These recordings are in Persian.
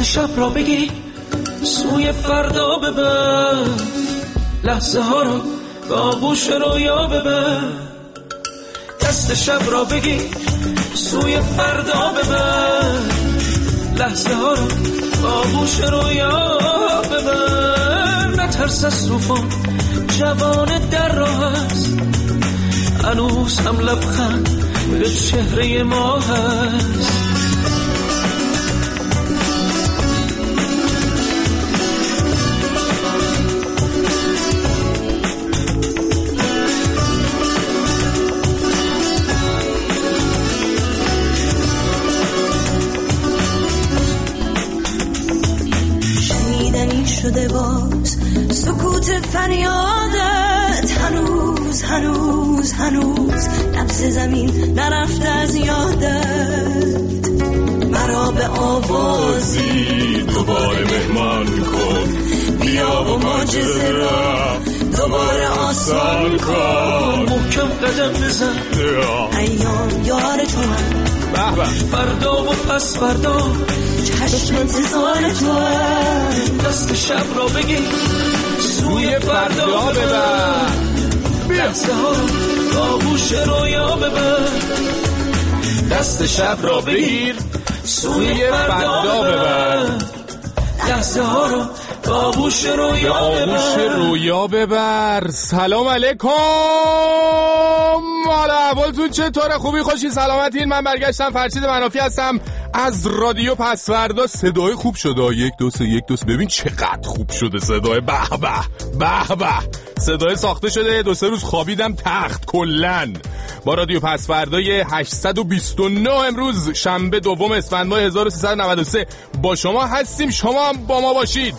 شب را بگیر سوی فردا ببر، لحظه ها رو به آغوش رویا ببر. دست شب را بگیر سوی فردا ببر، لحظه ها رو به آغوش رویا ببر. نترس از طوفان، جوان در راه است، هنوز هم لبخند به چهره ما هست. شنیدنی شده باز سکوت فریادت، هنوز هنوز هنوز لمس زمین نرفته از یادت. مرا به آوازی دوباره مهمان کن، بیا و معجزه را دوباره آسان کن. محکم قدم بزن، ایام یار تو هم، فردا و پس فردا چشم انتظار تو هم. دست شب را بگیر سوی فردا ببر، لحظه ها رو آغوش رویا ببر. دست شب را بگیر سوی فردا ببر، لحظه ها رو آغوش رویا ببر. سلام علیکم، حالا احوالتون چطوره؟ خوبی خوشی سلامتین؟ من برگشتم، فرشید منافی هستم از رادیو پسوردا. صدای خوب شده، 1 2 3 1 2 3. ببین چقدر خوب شده صدای، به به به به. صدای ساخته شده، 2-3 روز خوابیدم تخت کلن. با رادیو پسوردای 829 امروز شنبه 2 اسفند ماه 1393 با شما هستیم، شما هم با ما باشید.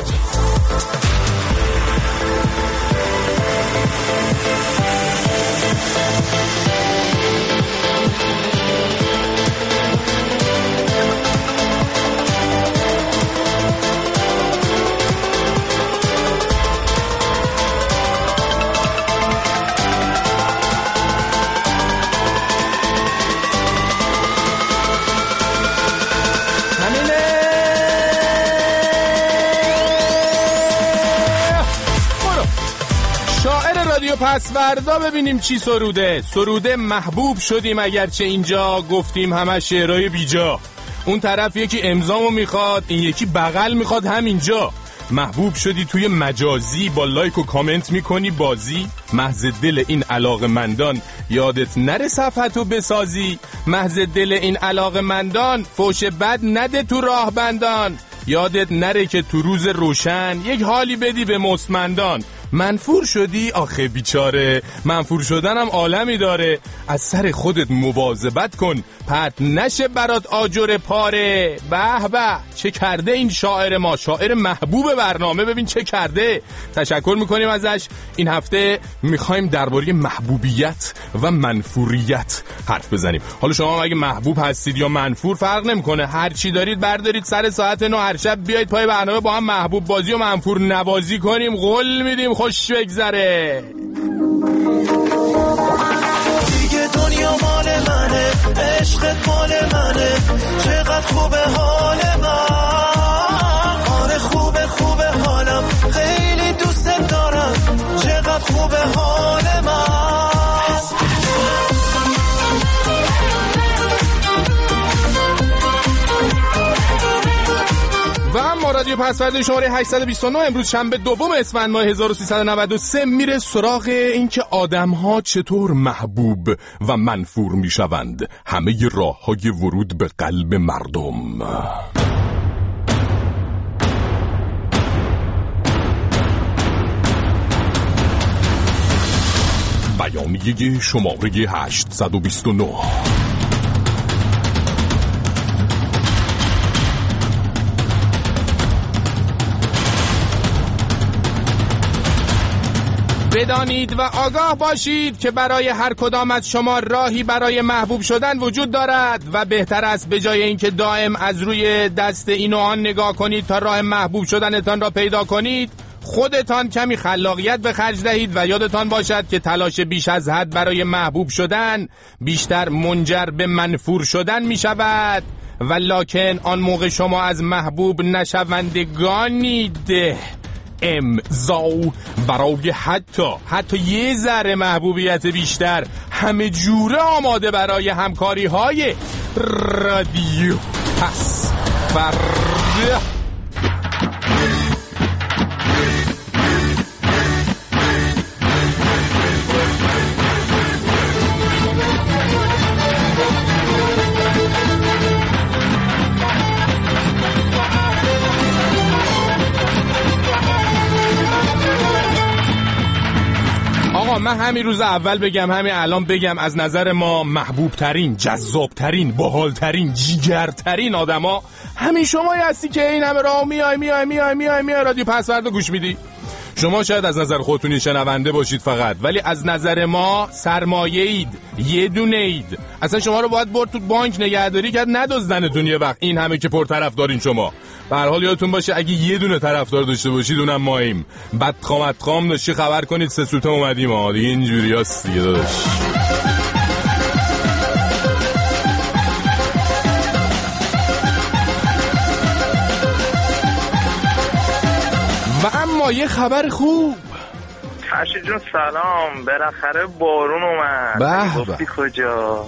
پسوردا ببینیم چی سروده محبوب شدیم، اگرچه اینجا گفتیم همه شعرهای بیجا. اون طرف یکی امضامو میخواد، این یکی بغل میخواد همینجا. محبوب شدی توی مجازی، با لایک و کامنت میکنی بازی. محض دل این علاقه‌مندان یادت نره صفحتو بسازی. محض دل این علاقه‌مندان فوش بد نده تو راه بندان. یادت نره که تو روز روشن یک حالی بدی به مستمندان. منفور شدی؟ آخه بیچاره، منفور شدنم عالمی داره. از سر خودت مواظبت کن، پرت نشه برات آجر پاره. به به چه کرده این شاعر ما، شاعر محبوب برنامه. ببین چه کرده، تشکر میکنیم ازش. این هفته میخوایم درباره محبوبیت و منفوریت حرف بزنیم. حالا شما اگه محبوب هستید یا منفور فرق نمیکنه، هر چی دارید بردارید سر ساعت 9 هر شب بیایید پای برنامه با هم محبوب بازی و منفور نوازی کنیم. قول میدیم خوش بگذره. دیگه دنیا مال منه، عشقت مال منه، چقدر خوبه حال من. آره خوبه خوبه حالم، خیلی دوست دارم، چقدر خوبه حال من. و اما رادیو پسورد شماره 829 امروز شنبه 2 اسفند ماه 1393 میره سراغ اینکه آدم‌ها چطور محبوب و منفور میشوند. همه راه‌های ورود به قلب مردم. بیانیه شماره 829. بدانید و آگاه باشید که برای هر کدام از شما راهی برای محبوب شدن وجود دارد و بهتر است به جای اینکه دائم از روی دست این و آن نگاه کنید تا راه محبوب شدنتان را پیدا کنید، خودتان کمی خلاقیت به خرج دهید و یادتان باشد که تلاش بیش از حد برای محبوب شدن بیشتر منجر به منفور شدن می شود ولکن آن موقع شما از محبوب نشوندگانید. امضا برای حتی یه ذره محبوبیت بیشتر، همه جوره آماده برای همکاری های رادیو پس فردا. من همین روز اول بگم، همین الان بگم، از نظر ما محبوب ترین، جذاب ترین، باحال ترین، جیگرترین آدما همین شمایی هستی که این همه راه میای رادیو پسورد گوش میدی. شما شاید از نظر خودتون شنونده باشید فقط، ولی از نظر ما سرمایه اید، یه دونه اید. اصلا شما رو باید برد تو بانک نگهداری کرد ندزدنتون یه وقت، این همه که پرطرفدارین شما. به هر حال یادتون باشه اگه یه دونه طرفدار داشته باشید اونم ماییم. بدخام داشتی خبر کنید 3 سوته اومدیم ها، دیگه اینجوری هست دیگه داداش. و اما یه خبر خوب. فرشید جون سلام، بالاخره بارون اومد. گفتی کجا؟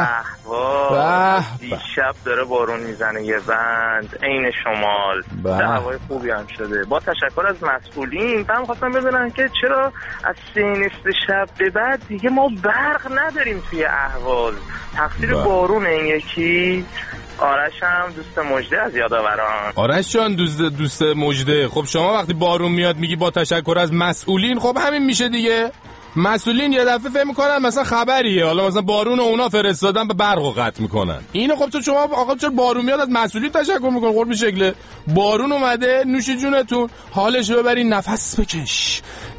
دیشب داره بارون میزنه یه بند عین شمال. هوای خوبی هم شده. با تشکر از مسئولین. من خواستم بدونم که چرا از 3 نصف شب به بعد دیگه ما برق نداریم توی اهواز. تقصیر بارون این یکی. آرش هم دوست مجده از یادآوران. آرش جان دوست مجده. خب شما وقتی بارون میاد میگی با تشکر از مسئولین، خب همین میشه دیگه. مسئولین یه دفعه فهم میکنن مثلا خبریه، حالا مثلا بارون اونا فرستادن به برقو قطع میکنن. اینو خب تو شما آقا چرا بارون میاد از مسئولین تشکر میکنن؟ قرب شکل بارون اومده، نوش جونتون، حالش رو ببرین، نفس بکش.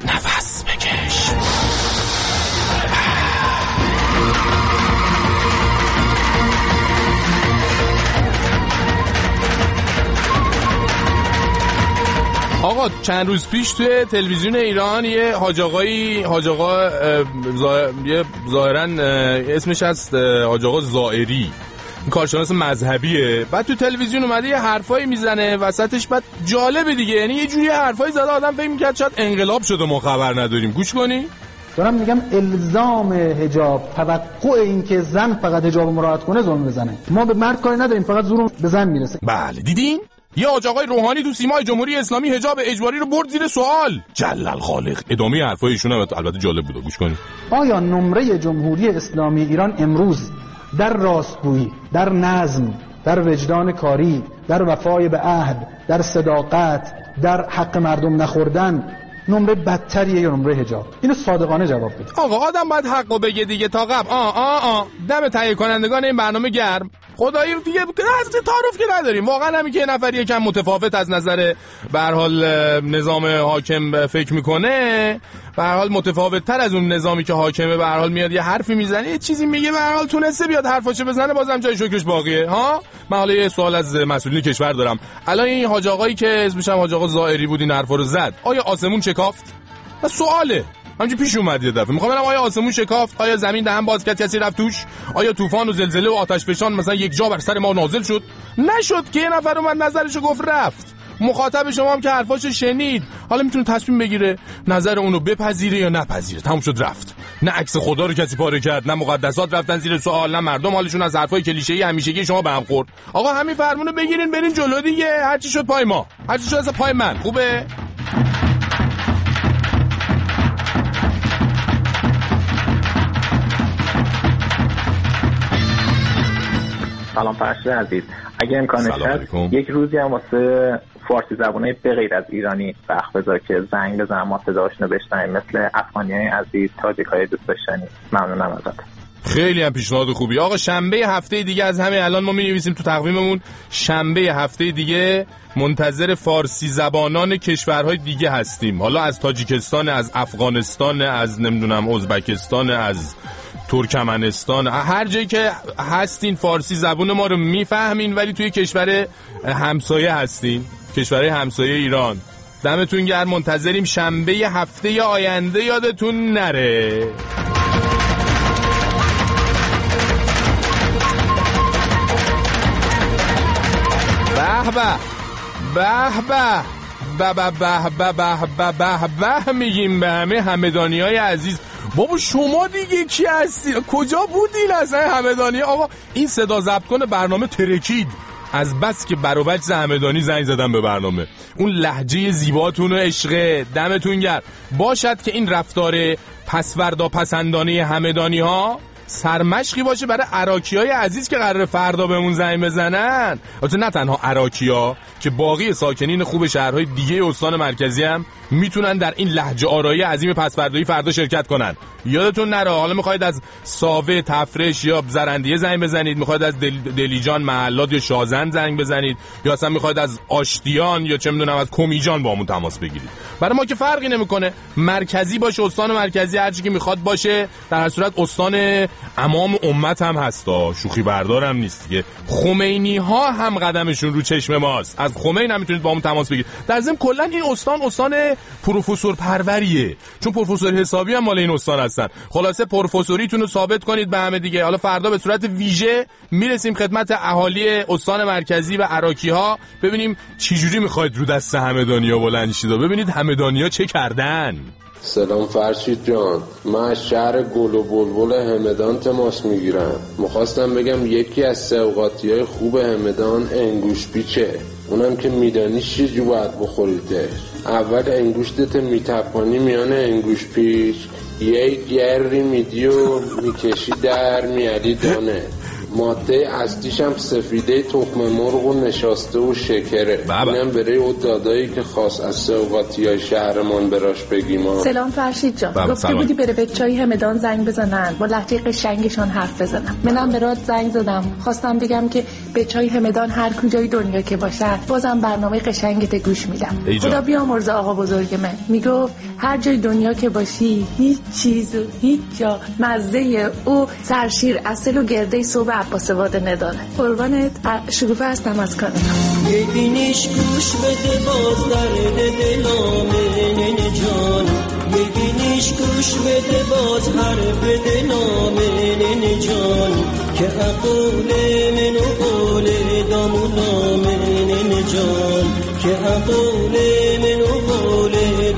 آقا چند روز پیش توی تلویزیون ایران یه حاج آقا ظاهرا اسمش هست حاج آقا زائری، این کارشناس مذهبیه، بعد تو تلویزیون اومده یه حرفایی میزنه وسطش، بعد جالبه دیگه، یعنی یه جوری حرفایی زده آدم فکر می‌کرد شاید انقلاب شده ما خبر نداریم. گوش کنی. دارم میگم الزام حجاب، توقع این که زن فقط حجاب مراعات کنه ظلم بزنه. ما به مرد کاری نداریم، فقط زور به زن میرسه. بله دیدین؟ یه حاج آقای روحانی تو سیمای جمهوری اسلامی حجاب اجباری رو برد زیر سوال. جلل خالق. ادامه حرفای ایشون البته جالب بود، گوش کنید. آیا نمره جمهوری اسلامی ایران امروز در راستگویی، در نظم، در وجدان کاری، در وفای به عهد، در صداقت، در حق مردم نخوردن نمره بدتریه یا نمره حجاب؟ اینو صادقانه جواب بده. آقا آدم باید حقو بگه دیگه. تا قبل دم تهیه کنندگان این برنامه گرم. خدایی دیگه از تعارف که نداریم. واقعا همین که یه نفر یکم متفاوت از نظر به هر حال نظام حاکم فکر میکنه، به هر حال متفاوت تر از اون نظامی که حاکمه، به هر حال میاد یه حرفی میزنه، یه چیزی میگه، به هر حال تونسته بیاد حرفاشو بزنه، بازم جای شکرش باقیه ها. من حالا یه سوال از مسئولین کشور دارم. الان این حاج آقایی که اسمش هم حاج آقا زائری بود این حرفا رو زد، آیا آسمون شکافت؟ سواله. همینجوری پیش اومد یه دفعه. میخوام ببینم آیا آسمون شکافت؟ آیا زمین دهن باز کرد کسی رفت توش؟ آیا طوفان و زلزله و آتش فشان مثلا یک جا بر سر ما نازل شد؟ نشد که یه نفر اومد نظرشو گفت رفت. مخاطب شما هم که حرفاشو شنید، حالا میتونه تصمیم بگیره نظر اونو بپذیره یا نپذیره. تموم شد رفت. نه عکس خدا رو کسی پاره کرد، نه مقدسات رفتن زیر سوال، نه مردم حالشون از حرفای کلیشه‌ای همیشگی شما به هم خورد. آقا همین فرمونو بگیرین برین جلو دیگه. هر چی شد پای ما، هر چی شد از پای من. خوبه؟ سلام فرشید عزیز، اگه امکانش هست یک روزی هم واسه فارسی زبانه به غیر از ایرانی وقت بذار که زنگ بزنم ما صداشونو بشنویم، مثل افغانیای عزیز، تاجیکای دوست داشتنی. ممنونم ازت. خیلی هم پیشنهاد خوبی. آقا شنبه هفته دیگه از همه الان ما می‌نویسیم تو تقویممون، شنبه هفته دیگه منتظر فارسی زبانان کشورهای دیگه هستیم. حالا از تاجیکستان، از افغانستان، از نمیدونم ازبکستان، از ترکمنستان، هر جایی که هستین فارسی زبون ما رو میفهمین ولی توی کشور همسایه هستین، کشورهای همسایه ایران. دمتون گرم. منتظریم شنبه هفته آینده، یادتون نره. به میگیم به همدانیای عزیز. بابا شما دیگه کی هستی؟ کجا بودین اصلا همدانی؟ آقا این صدا ضبط کنه برنامه ترکید از بس که بر و بچ همدانی زنگ زدم به برنامه. اون لهجه زیباتون و عشقه، دمتون گرم. باشد که این رفتار پسوردا پسندانه همدانی ها سرمشقی باشه برای عراقیای عزیز که قراره فردا بهمون زنگ بزنن. البته نه تنها عراقی‌ها که باقی ساکنین خوب شهرهای دیگه استان مرکزی هم میتونن در این لهجه آرایی عظیم پسوردایی فردا شرکت کنن. یادتون نره حالا میخواید از ساوه، تفرش یا زرندیه زنگ بزنید، میخواید از دلیجان، محلات یا شازند زنگ بزنید، یا اصلا میخواید از آشتیان یا چه میدونم از کمیجان با همون تماس بگیرید. برای ما که فرقی نمیکنه، مرکزی باشه، استان مرکزی، هر چی که میخواد باشه. در هر صورت استان امام امت هم هستا، شوخی بردارم نیست دیگه. خمینی ها هم قدمشون رو چشم ماست. از خمین هم میتونید با همون تماس بگیرید. در ضمن کلا این استان پروفسور پروریه، چون پروفسور حسابی هم مال این استان هستن. خلاصه پروفسوریتون رو ثابت کنید به همه دیگه. حالا فردا به صورت ویژه میرسیم خدمت اهالی استان مرکزی و عراقی ها، ببینیم چی جوری میخواید رو دست همدانیا بلند شید و ببینید همدانیا چه کردن. سلام فرشید جان، من از شهر گل و بلبل همدان تماس میگیرم. میخواستم بگم یکی از سوغاتیای خوب همدان انگوش پیچه، اونم که میدانی چجوری باید بخوریدش. اول انگوشتت میتپانی میان انگوش پیچ، یه گری میدی و میکشی در میاری دانه. ماده اصلیش هم سفیده تخم مرغ و نشاسته و شکره. اینم برای اون دادایی که خاص از سوغاتیای شهرمان براش بگیم. سلام فرشید جان، گفته بودی بره به چای همدان زنگ بزنن، با لهجه قشنگشان حرف بزنم. منم برات زنگ زدم، خواستم بگم که به چای همدان هر کجای دنیا که باشن بازم برنامه قشنگت گوش میدم. خدا بیامرزه آقا بزرگ من میگفت هر جای دنیا که باشی هیچ چیز و هیچ جا مزه او سرشیر اصل و گرده صبح عباس واده نداره. قربانت، شکوفه هستم از کانادا. ببینیش گوش بده باز درد دلامه ننه جان، ببینیش گوش بده باز حرف دلامه ننه جان، که عقول من و قول دامونامه ننه جان، که عقول من و قول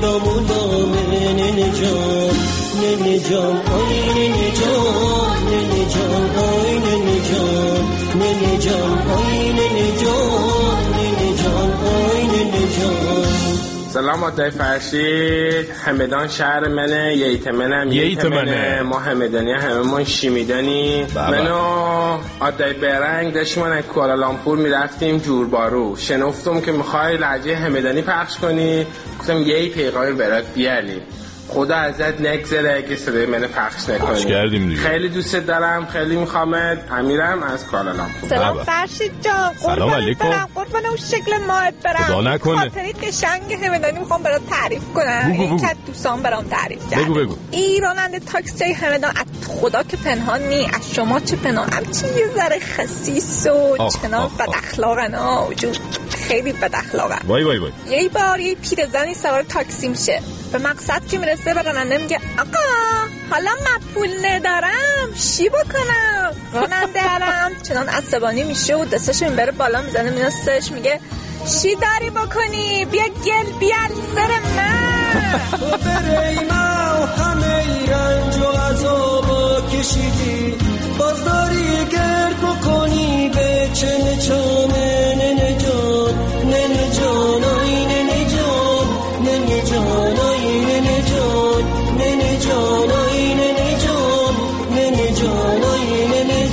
دامونامه ننه جان، ننه جان آی ننه جان، ننه جان آی ننه جان، ننه جان آی ننه جان، ننه جان آی ننه جان. سلام آدای فرشید، همدان شهر منه، ییت منه، ما همدانی همه من شیمیدانی. منو آدای برنگ داشتیم از کوالالامپور میرفتیم جوربارو، شنفتم که میخوای لهجه همدانی پخش کنی، گفتم یه پیغامی برات بیاریم، خدا ازت نگذره اگه صدای من پخش نکنی. خیلی دوست دارم، خیلی میخوامت. امیرم از کوالالامپور. سلام فرشید جان، سلام علیکم. قربان اون شکل ماهت برم. خدا نکنه. خاطری قشنگ همدانی میخوام برات تعریف کنم. این که دوستان برام تعریف کرد. بگو. این راننده تاکسی همدان از خدا که پنهان نی، از شما چه پنهان، همچی یه ذره خسیس و چنان بد اخلاقن ها، خیلی بد اخلاقن. وای یه بار یه پیرزنی سوار تاکسی میشه، به مقصد که میرسه به راننده میگه آقا حالا من پول ندارم چی بکنم؟ راننده علم چنان عصبانی میشه و دستش میبره بالا میزنه مینستش، میگه چی داری بکنی؟ بیا گل بیال سر من. تو بری ما همه رنج و عذابا کشیدی، باز داری گرد بکنی به چه نچامه ننه جان، ننه جان آی ننه جان، ننه جان آی ننه جان، ننه جان آی ننه جان، ننه جان آی ننه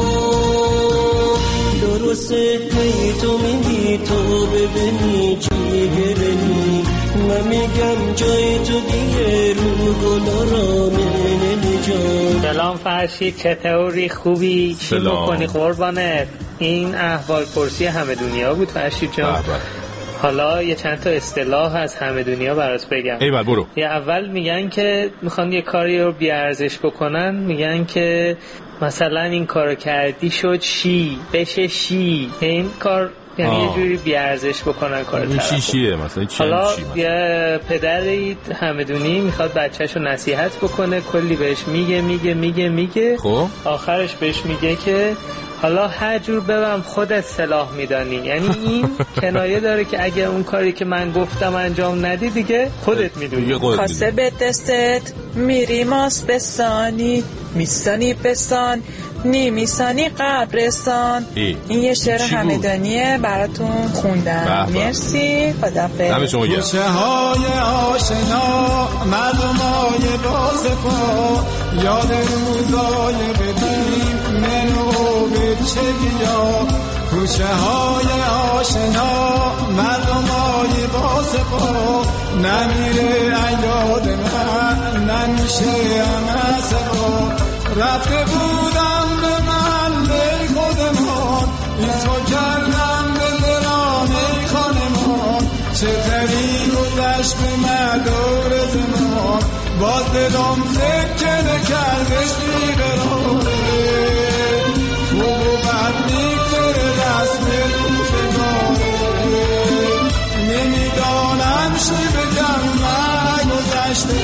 جان. درسته تو میگی تو ببینی چی گرنی، من میگم جای تو دیگه رو گلارا ننه جان. سلام فرشید، چطوری؟ خوبی؟ چی میکنی قربانت؟ این احوال پرسی همه دنیا بود فرشید جان. حالا یه چند تا اصطلاح از همه دنیا برات بگم. ایول برو. یه اول میگن که میخوان یه کاری رو بیارزش بکنن، میگن که مثلا این کارو کردی شد شی، بشه شی. این کار یعنی یه جوری بیارزش بکنن کار طرف. این چیه مثلا؟ حالا یه پدری همدونی میخواد بچه‌شو نصیحت بکنه، کلی بهش میگه. خب آخرش بهش میگه که حالا هر جور ببم خودت صلاح میدانی. یعنی این کنایه داره که اگه اون کاری که من گفتم انجام ندی دیگه خودت میدونی. خواسته به دستت میری ماس بسانی میسانی بسان نیمیسانی قبرستان. این یه شعر همدانیه براتون خوندم. مرسی، خدافظ. کوچه های آشنا مردمای بازپا یاد روزای بدیم منو به چه بیا. کوچه های آشنا مردمای بازپا نمیره یاد من نمیشه امسا. رفته بودم به محله خودمان ایسو کردم به درانه خانمان. چه تری گذشت به مدار زمان باز دلم سکه نکردش بیقراره. خوب و بد میگذره دست به روزگاره. نمیدانم چی بگم نگذشته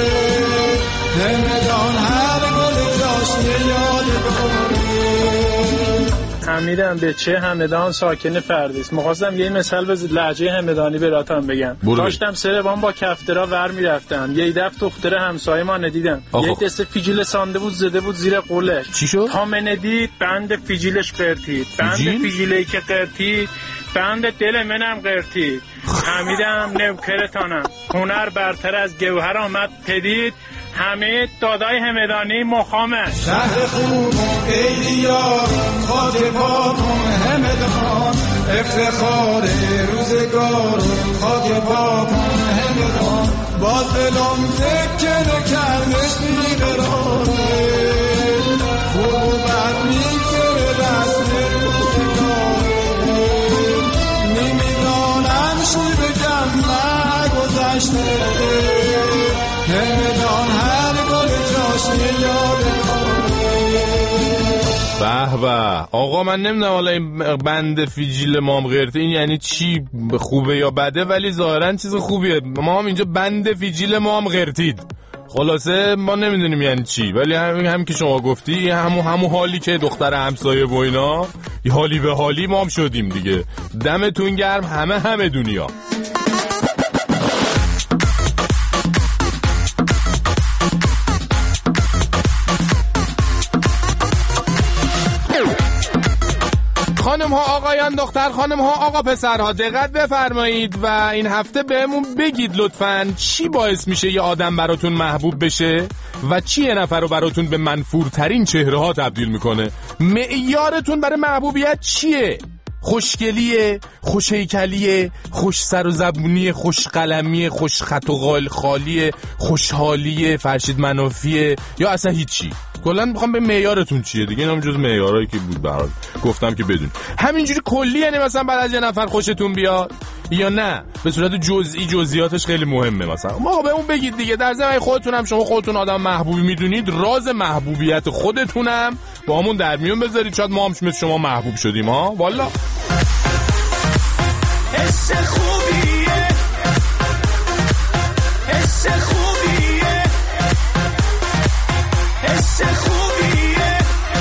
همدان هر گل جاشنه یادگاره. حمیدم به چه همدان ساکن فردیس. می‌خواستم یه مثال به لهجه همدانی براتون بگم. داشتم سربان با کفترا ور میرفتم یه دفعه دختر همسایه ما ندیدم یک دسته فیجیل سانده بود زده بود زیر قولش. چی شد؟ تا من ندید بند فیجیلش قرتید. بند فیجیلی که قرتید بند دل منم قرتید. حمیدم نوکرتانم هنر برتر از گوهر آمد پدید. حمید دادای همدانی مخامه. شهر خوبم ای یار خاک پاکم همدان افتخار روزگارم خاک پاکم همدان. باز دلم سکه نکردش بیقراره. خوب و بد میگذره دست روزگاره. نمیدانم چی بگم نگذشته همدان هر گل جاشنه یادگاره. به به آقا، من نمیدونم حالا این بند فیجیل مام غیرته این یعنی چی، خوبه یا بده، ولی ظاهرا چیز خوبیه. ما هم اینجا بند فیجیل مام غیرتید. خلاصه ما نمیدونیم یعنی چی، ولی هم که شما گفتی همون حالی که دختر همسایه و اینا حالی به حالی ما هم شدیم دیگه. دمتون گرم همه دنیا. خانم ها آقایان، دختر خانم ها آقا پسرها، دقت بفرمایید و این هفته بهمون بگید لطفاً چی باعث میشه یه آدم براتون محبوب بشه و چی یه نفر رو براتون به منفورترین چهره ها تبدیل میکنه. معیارتون برای محبوبیت چیه؟ خوشگلیه، خوشهیکلیه، خوش سر و زبونیه، خوش قلمیه، خوش خط و خالیه، خوشحالیه، فرشید منافیه، یا اصلا هیچی؟ کلا میخوام به معیارتون چیه دیگه. اینم جز معیارایی که بود برات گفتم که بدون. همینجوری کلی یعنی مثلا بعد از یه نفر خوشتون بیاد یا نه به صورت جزئی جزئیاتش خیلی مهمه. مثلا ما به اون بگید دیگه. در ضمن خودتونم شما خودتون آدم محبوبی میدونید، راز محبوبیت خودتونم با همون در میون بذارید. شاید ما هم مثل شما محبوب شدیم ها. والا حس خوبیه، حس خوبیه، حس خوبیه.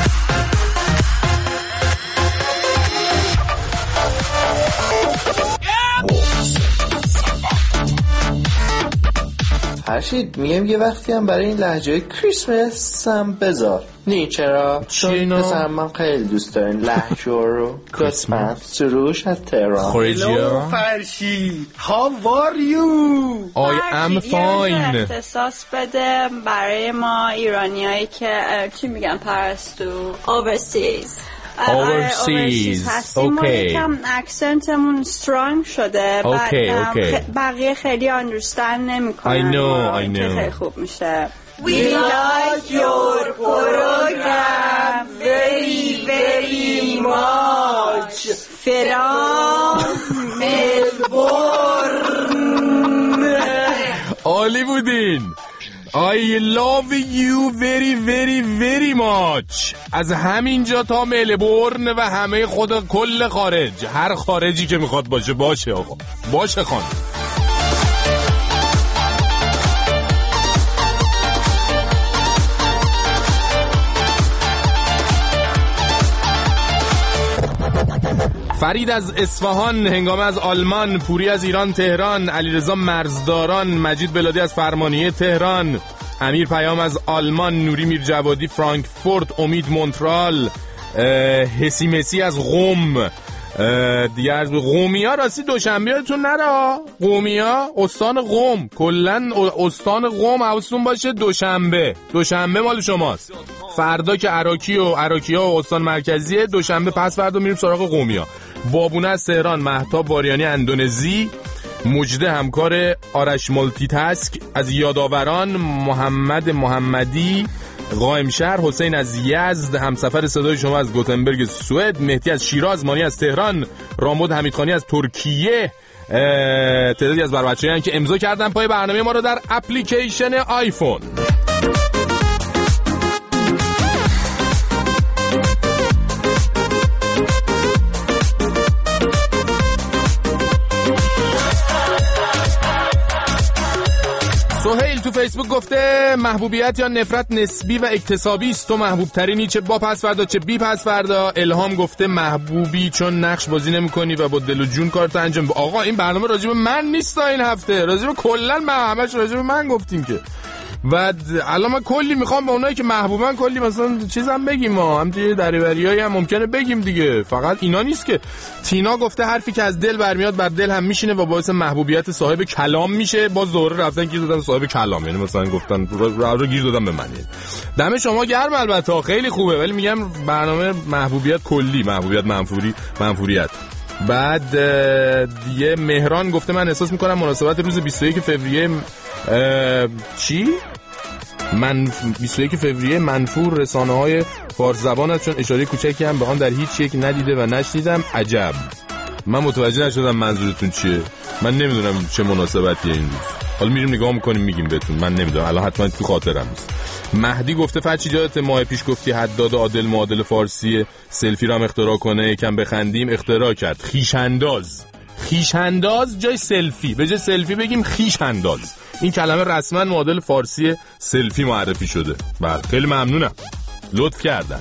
فرشید میگم یه وقتی هم برای این لهجه کریسمس هم بذار. نه چرا؟ چون مثلا من خیلی دوست دارم لهجه رو. کریسمس سروش از تهران. Hello فرشید، how are you? I am fine. اختصاص بده برای ما ایرانیایی که چی میگن پرستو overseas هستیم. ما یکم اکسنتمون سترانگ شده. بقیه خیلی understand نمیکنن. I know. خیلی خوب میشه. We like your program very very much. from Melbourne. عالی بودین. I love you very very very much. از همینجا تا ملبورن و همه خود کل خارج، هر خارجی که میخواد باشه آقا، باشه خانم. فرید از اصفهان، هنگامه از آلمان، پوری از ایران تهران، علیرضا مرزداران، مجید بلادی از فرمانیه تهران، امیر پیام از آلمان، نوری میرجوادی فرانکفورت، امید مونترال، حسی مسی از قم، دیگه از قومیا. راستی دوشنبه یادتون نره، قومیا استان قم، کلا استان قم حواستون باشه. دوشنبه مال شماست. فردا که عراقی‌ها و استان مرکزیه، دوشنبه پس فردا میریم سراغ قومیا. بابونه از تهران، مهتاب باریانی اندونزی، مجده همکار آرش مولتی تاسک از یادآوران، محمد محمدی قائم شهر، حسین از یزد همسفر صدای شما از گوتنبرگ سوئد، مهدی از شیراز، مانی از تهران، رامود حمیدخانی از ترکیه. تعدادی از بچه‌هایی که امضا کردن پای برنامه ما رو در اپلیکیشن آیفون. سهیل تو فیسبوک گفته محبوبیت یا نفرت نسبی و اکتسابی است، تو محبوب ترینی چه با پس فردا چه بی پس فردا. الهام گفته محبوبی چون نقش بازی نمی‌کنی و با دل و جون کارت انجام. آقا این برنامه راجب من نیست، این هفته راجب کلا همش راجب من گفتیم که. و الان من کلی میخوام به اونایی که محبوبن کلی مثلا چیزام بگیم، ما هم دیگه دریوریایی هم ممکنه بگیم دیگه، فقط اینا نیست که. تینا گفته حرفی که از دل برمیاد بر دل هم میشینه و باعث محبوبیت صاحب کلام میشه. باز دوره رفتن گیر دادن صاحب کلام، یعنی مثلا گفتن رو گیر دادن به من. دم شما گرم، البته خیلی خوبه، ولی میگم برنامه محبوبیت کلی، محبوبیت منفوریت. بعد دیگه مهران گفته من احساس میکنم مناسبت روز 21 فوریه 21 فوریه منفور رسانه‌های فارس زبان است، چون اشاره کوچکی هم به آن در هیچ یک ندیده و نشنیدم. عجب، من متوجه نشدم منظورتون چیه. من نمیدونم چه مناسبتیه این روز. حالا میریم نگاه میکنیم میگیم بهتون، من نمیدونم الان حتما تو خاطرم نیست. مهدی گفته فرچی جادت ماه پیش گفتی حداد عادل معادل فارسی سلفی رو هم اختراع کنه، یکم بخندیم. اختراع کرد. خیشانداز جای سلفی، به جای سلفی بگیم خیشانداز. این کلمه رسما معادل فارسی سلفی معرفی شده. بله خیلی ممنونم، لطف کردن.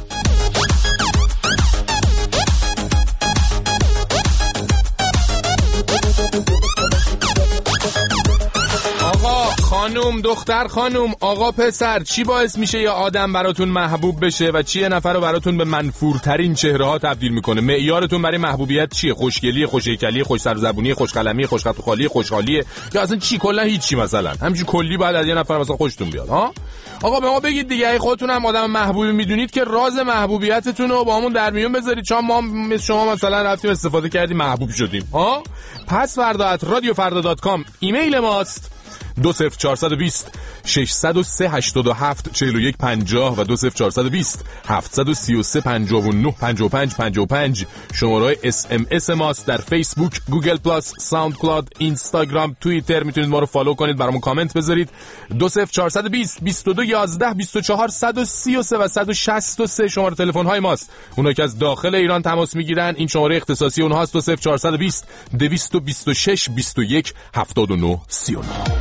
آقا خانوم، دختر خانوم، آقا پسر، چی باعث میشه یا آدم براتون محبوب بشه و چی یه نفر رو براتون به منفورترین چهره ها تبدیل میکنه؟ معیارتون برای محبوبیت چیه؟ خوشگلی، خوشهیکلی، خوش سرزبونی، خوشقلمی، خوشخط و خالی، خوشحالیه، یا اصلا چی؟ کلا هیچی. مثلا همینجوری کلی بعد از یه نفر مثلا خوشتون بیاد ها؟ آقا به ما بگید دیگه، اگه خودتون هم آدم محبوبی میدونید که راز محبوبیتتون رو با همون در میون بذارید، چون ما مثل شما مثلا رفتیم استفاده کردیم محبوب شدیم ها. پس فردا @radiofarda.com ایمیل ماست. 20420 603 87 41 50 و 20420 733 59 55 55 شماره SMS ماست. در فیسبوک، گوگل پلاس، ساوند کلاود، اینستاگرام، توییتر میتونید ما رو فالو کنید، برامون کامنت بذارید. 20420 22 11 24 133 و 163 شماره تلفن های ماست. اونایی که از داخل ایران تماس میگیرن این شماره اختصاصی اونهاست. 20420 226 21 79 39.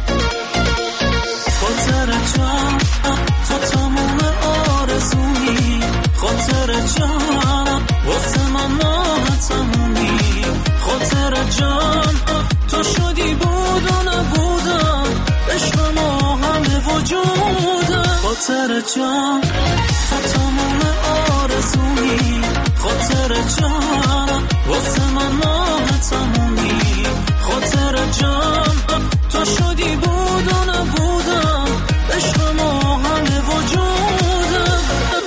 خاطر جان تو تموم آرزویی، خاطر جان واسه من ماه تمومی، خاطر جان تو شدی بود و نبودم، عشق ما همه وجودم. خاطر جان تو تموم آرزویی، خاطر جان واسه من ماه تمومی، خاطر جان تو شدی بود و نبودم، عشق ما همه وجودم.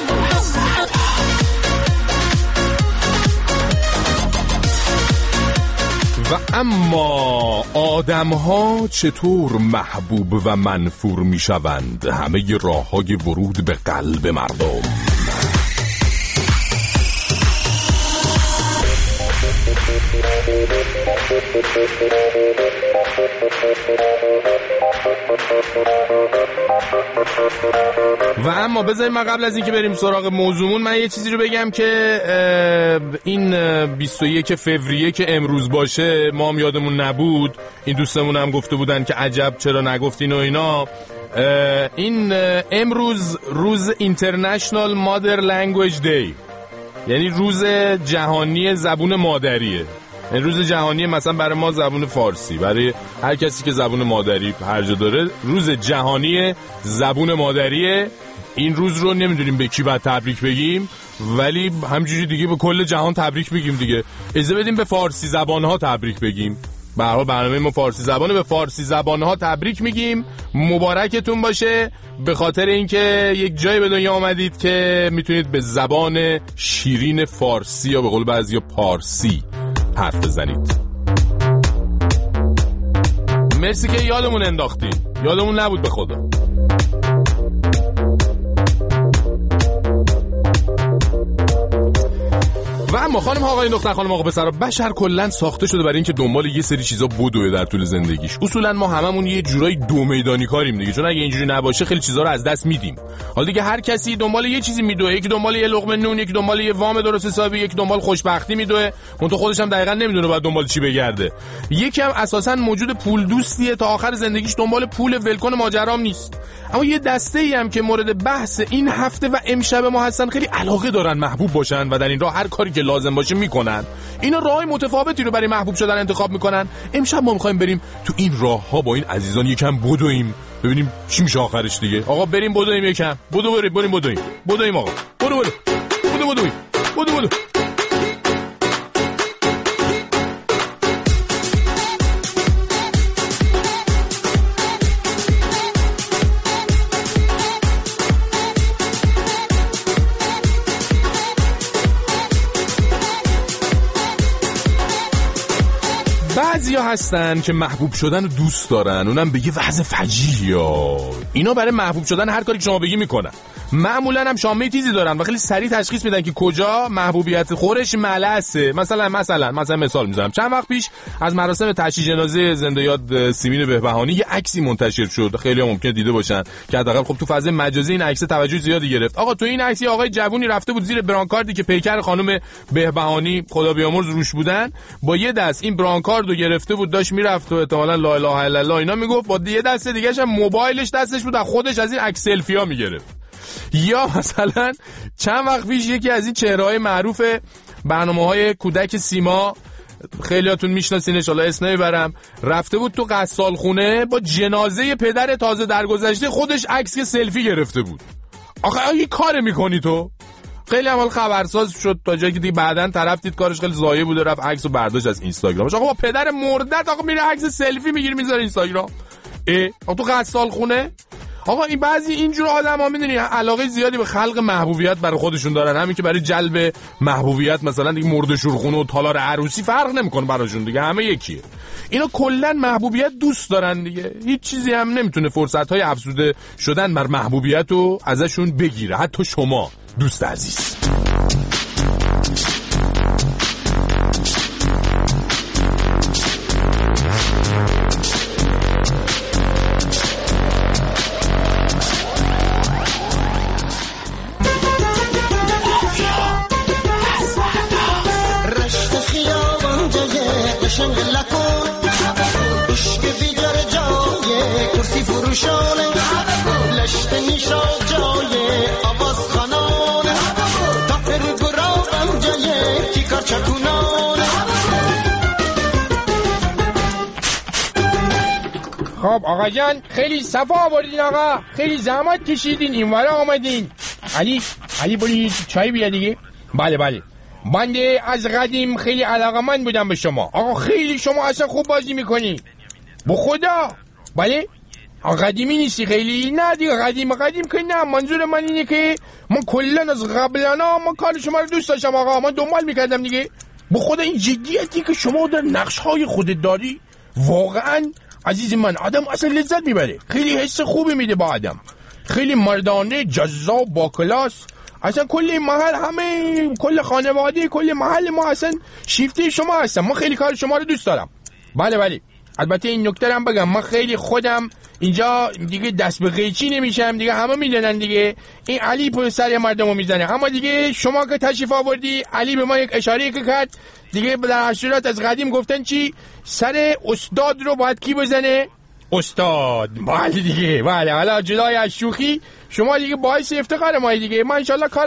و اما آدم ها چطور محبوب و منفور می شوند؟ همه راه های ورود به قلب مردم. و اما بذاریم ما قبل از اینکه بریم سراغ موضوعمون من یه چیزی رو بگم که این 21 فوریه که امروز باشه ما هم یادمون نبود. این دوستمون هم گفته بودن که عجب چرا نگفتین و اینا. این امروز روز اینترنشنال مادر لنگویج دی، یعنی روز جهانی زبون مادریه. این روز جهانی مثلا برای ما زبون فارسی، برای هر کسی که زبون مادری هر جا داره روز جهانی زبون مادریه. این روز رو نمیدونیم به کی باید تبریک بگیم، ولی همینجوری دیگه به کل جهان تبریک بگیم دیگه. اجازه بدیم به فارسی زبان‌ها تبریک بگیم. به هر حال برنامه ما فارسی زبانه، به فارسی زبان‌ها تبریک میگیم. مبارکتون باشه به خاطر اینکه یک جای به دنیا آمدید که میتونید به زبان شیرین فارسی یا به قول بعضیا پارسی حرف بزنید. مرسی که یادمون انداختین، یادمون نبود به خدا. و اما خانم ها آقای دختر خانم آقا پسرا، بشر کلا ساخته شده برای اینکه دنبال یه سری چیزا بدوه در طول زندگیش. اصولا ما هممون یه جورایی دو میدانی کاریم دیگه، چون اگه اینجوری نباشه خیلی چیزا رو از دست میدیم. حالا دیگه هر کسی دنبال یه چیزی میدوه، یکی دنبال یه لقمه نون، یکی دنبال یه وام درست حسابی، یکی دنبال خوشبختی میدوه، اون تو خودش هم دقیقاً نمیدونه بعد دنبال چی بگرده. یکی هم اساساً موجود پول دوستیه، تا آخر زندگیش دنبال پول ولکن ماجرام نیست. اما یه دسته‌ای هم که مورد بحث این هفته و امشب ما هستن، خیلی علاقه دارن محبوب باشن و در این راه هر کاری که لازم باشه میکنن. اینا راههای متفاوتی رو برای محبوب شدن انتخاب میکنن. امشب ما میخوایم بریم تو این راهها با این عزیزان یکم بدویم، ببینیم چی میشه آخرش دیگه. آقا بریم بدویم یکم. بریم بدویم آقا. بدو. بعضیا هستن که محبوب شدن رو دوست دارن، اونم به یه وضع فجیعه. اینا برای محبوب شدن هر کاری که شما بگی میکنن. معمولا هم شامه تیزی دارن و خیلی سریع تشخیص میدن که کجا محبوبیت خورش ملسه. مثلا مثال میذارم. چند وقت پیش از مراسم تشییع جنازه زنده یاد سیمین بهبهانی یه عکسی منتشر شد، خیلی هم ممکنه دیده باشن که حداقل خب تو فضای مجازی این عکس توجه زیادی گرفت. آقا تو این عکس آقای جوونی رفته بود زیر برانکاردی که پیکر خانم بهبهانی خدا بیامرز روش بودن، با یه دست این برانکاردو گرفته بود داشت میرفت و احتمالاً لا اله الا الله اینا میگفت، با یه دست دیگه‌ش هم موبایلش دستش بود، خودش از این عکس سلفی‌ها میگرفت. یا مثلا چند وقت پیش یکی از این چهره‌های معروف برنامه‌های کودک سیما، خیلیاتون میشناسینش، حالا اسم نمیبرم، رفته بود تو غسال خونه با جنازه پدر تازه درگذشته خودش عکس سلفی گرفته بود. آخه این کار میکنی تو؟ خیلی عمل خبرساز شد تا جایی که دیگه بعدن طرف دید کارش خیلی ضایع بوده، رفت عکسو برداشت از اینستاگرامش. آقا با پدر مردت آقا میره عکس سلفی میگیره میذاره اینستاگرام. آقا تو غسال خونه؟ آقا این بعضی اینجور آدم‌ها میدونی علاقه زیادی به خلق محبوبیت برای خودشون دارن، همین که برای جلب محبوبیت مثلا دیگه مرد شورخونه و تالار عروسی فرق نمیکنه براشون دیگه، همه یکیه. اینا کلا محبوبیت دوست دارن دیگه، هیچ چیزی هم نمیتونه فرصت‌های افزوده شدن بر محبوبیت رو ازشون بگیره، حتی شما دوست عزیز. خب آقا جان خیلی صفا آوردین آقا، خیلی زحمت کشیدین اینورا آمدین. علی بری چای بیا دیگه. بله بنده از قدیم خیلی علاقه‌مند بودم به شما آقا، خیلی شما اصلا خوب بازی میکنی به خدا. بله قدیمی نیستی خیلی؟ نه دیگه قدیم که نه، منظور من اینه که من کلا از قبلنا من کار شما رو دوست داشتم آقا، من دنبال میکردم دیگه. به خدا این جدیتی که شما در نقش‌های خودت داری واقعا عزیز من آدم اصلا لذت میبره، خیلی حس خوبی میده با آدم، خیلی مردانه جذاب با کلاس. اصلا کل محل، همه کل خانواده کل محل ما اصلا شیفته شما هستم. من خیلی کار شما رو دوست دارم. بله البته این نکته هم بگم، من خیلی خودم اینجا دیگه دست به قیچی نمیشم دیگه، همه میدونن دیگه این علی پشت سر مردمو میزنه. اما دیگه شما که تشریف آوردی علی به ما یک اشاره که کرد دیگه، در صورت از قدیم گفتن چی؟ سر استاد رو باید کی بزنه؟ استاد. بله دیگه، بله. حالا جدای از شوخی، شما دیگه باعث افتخار ما دیگه. من انشالله کارم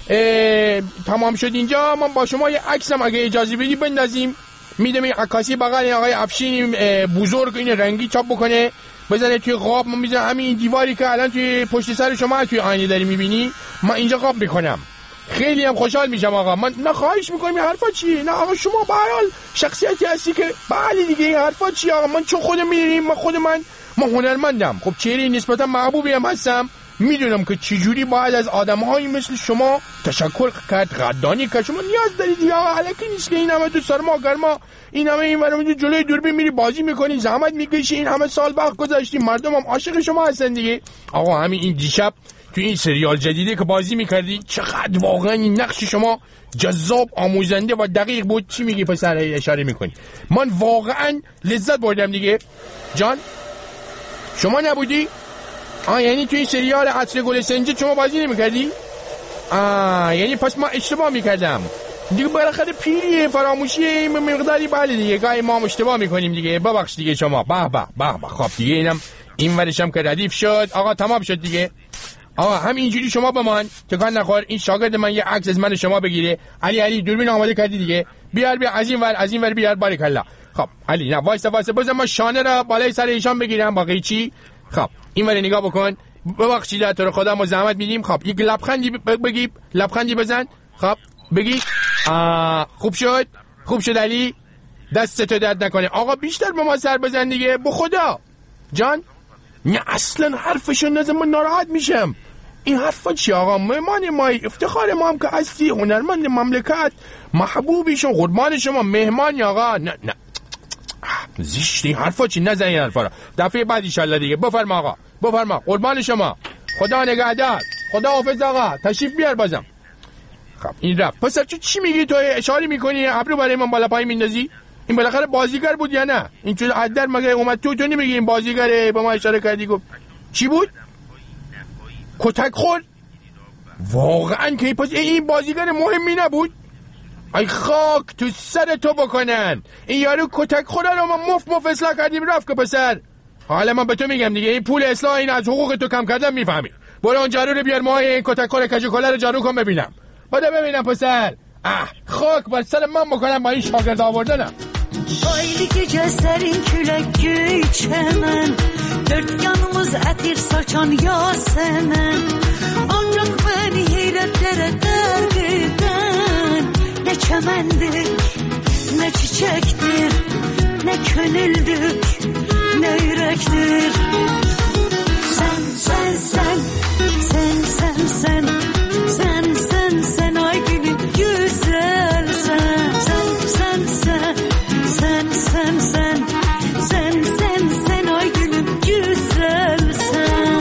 تمام شد اینجا من با شما یه عکسم اگه اجازه بدی بندازیم. میدم این عکاسی بغل آقای افشین بزرگ این رنگی چاپ بکنه بزنه توی قاب. من میذارم همین دیواری که الان توی پشت سر شما توی آینه داری میبینی من اینجا قاب میکنم. خیلی هم خوشحال میشم آقا. من نه خواهش میکنم این حرفا چیه؟ نه آقا شما به هر حال شخصیتی هستی که بله دیگه این حرفا چیه آقا؟ من چون خودم میدونم من هنرمندم. خب چهره نسبتا محبوبی هم هستم. میدونم که چجوری باید از آدم‌هایی مثل شما تشکر کرد، قدردانی کرد. شما نیاز دارید دیگه آقا. الکی نیست که این همه تو سرما گرما این همه این ورم جلوی دوربین میری بازی میکنی، زحمت میکشی، این همه سال وقت گذاشتی، مردم هم عاشق شما هستن دیگه. آقا همین این دیشب تو این سریال جدیدی که بازی میکردی چقدر واقعا این نقش شما جذاب، آموزنده و دقیق بود. چی میگی پسر؟ اشاره میکنی. من واقعا لذت بردم دیگه. جان شما نبودی؟ یعنی تو این سریال عطر گل سنجد شما بازی نمیکردی؟ یعنی پس ما اشتباه میکردم دیگه. بالاخره پیریه، فراموشیه، مقداری بله دیگه، گاهی ما هم اشتباه میکنیم دیگه. ببخش دیگه شما. به خب دیگه اینم این ورشم که ردیف شد. آقا تمام شد دیگه. آقا همینجوری شما بمان تکان نخور. این شاگرد من یه عکس از من شما بگیره. علی دوربین آماده کردی دیگه؟ بیار از این ور بیار. بارکالله. خب علی نه وایسا بذار ما شانه را بالای سر ایشان بگیرم. باقی چی؟ خب این ور نگاه بکن. ببخشید تو رو خدا ما زحمت میدیم. خب یک لبخندی بگی، لبخندی بزن. خب بگی خوب شد علی. دستتو درد نکنه. آقا بیشتر به ما سر بزن دیگه به خدا. جان نه اصلا حرفشو نزن، من ناراحت میشم. این حرفا چی آقا؟ مهمان ما، افتخار ما هم که هستی، هنرمند مملکت، محبوبیشون، قربان شما، مهمانی آقا. نه زشت. این حرفا چی؟ نزن این حرفا را. دفعه بعد ان شاء الله دیگه. بفرما آقا، بفرما. قربان شما. خدا نگهدار. خدا حافظ آقا. تشریف بیار بازم. خب این رفت. پس چی میگی تو؟ اشاره میکنی ابرو برای من بالا پای میندازی؟ این بالاخره بازیگر بود یا نه؟ این چه عدر مگه اومد تو نمیگی این بازیگره؟ به ما اشاره کردی گفت چی بود؟ کتک خورد؟ واقعا که پس این بازیگر مهمی نبود؟ ای خاک تو سر تو بکنن. این یارو کتک خورد رو ما مفت اصلاح کردیم رفت که پسر. حالا من به تو میگم دیگه این پول اصلاح این از حقوق تو کم کردم میفهمی. برو اون جارو رو بیار، ما این کتک خور کج کله رو جارو کن ببینم. بده ببینم پسر. خاک بر سر من بکنم با این شاگرد آوردنم. Aylı gecəslərin külək çəmən, dörd yanımız ətir saçan yasəmən. Ancaq məni heyrətlərə qərq edən nə çəməndir, nə çiçəkdir, nə könüldür, nə ürəkdir. Sən ay gülüm güzəlsən. Sen ay gülüm güzelsen.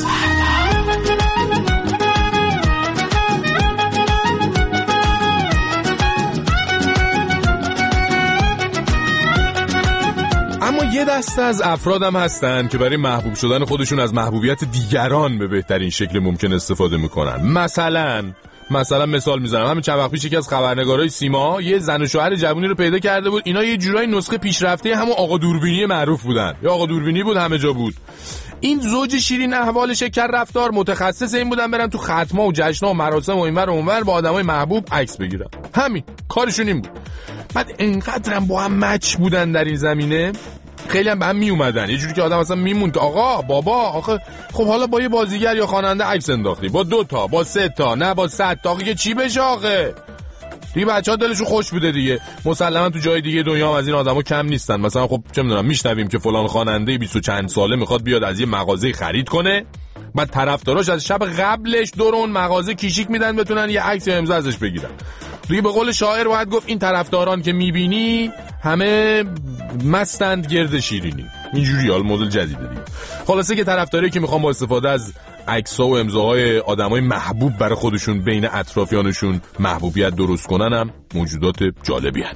اما یه دسته از افرادم هستن که برای محبوب شدن خودشون از محبوبیت دیگران به بهترین شکل ممکن استفاده میکنن. مثلا مثال میزنم، همین چند وقت پیش یکی از خبرنگارای سیما یه زن و شوهر جوونی رو پیدا کرده بود. اینا یه جورای نسخه پیشرفته همون آقا دوربینی معروف بودن. یا آقا دوربینی بود همه جا بود. این زوج شیرین احوال شکر رفتار متخصص این بودن برن تو ختم‌ها و جشن‌ها و مراسم و اینور و اونور با آدمای محبوب عکس بگیرن. همین کارشون این بود. بعد انقدرم با هم مچ بودن در این زمینه، خیلی هم به هم می اومدن. یه جوری که آدم اصلا میموند آقا بابا آخه خب حالا با یه بازیگر یا خواننده عکس انداختی، با 2 تا، با 3 تا، نه با 100 تا، آخه چی بشه آخه؟ دیگه بچه‌ها دلشون خوش بوده دیگه. مسلما تو جای دیگه دنیا هم از این آدما کم نیستن. مثلا خب چه میدونم میشنویم که فلان خواننده 20 و چند ساله میخواد بیاد از یه مغازه خرید کنه، بعد طرفداراش از شب قبلش دور اون مغازه کیشیک میدن بتونن یه عکس یا امضا ازش بگیرن. دیگه به قول شاعر باید گفت این طرفداران که میبینی همه مستند گرد شیرینی. اینجوری حال مدل جدیده دیگه. خلاصه که طرفدارایی که میخوان با استفاده از عکس‌ها و امضاهای آدمای محبوب برای خودشون بین اطرافیانشون محبوبیت درست کنن هم موجودات جالبی هن.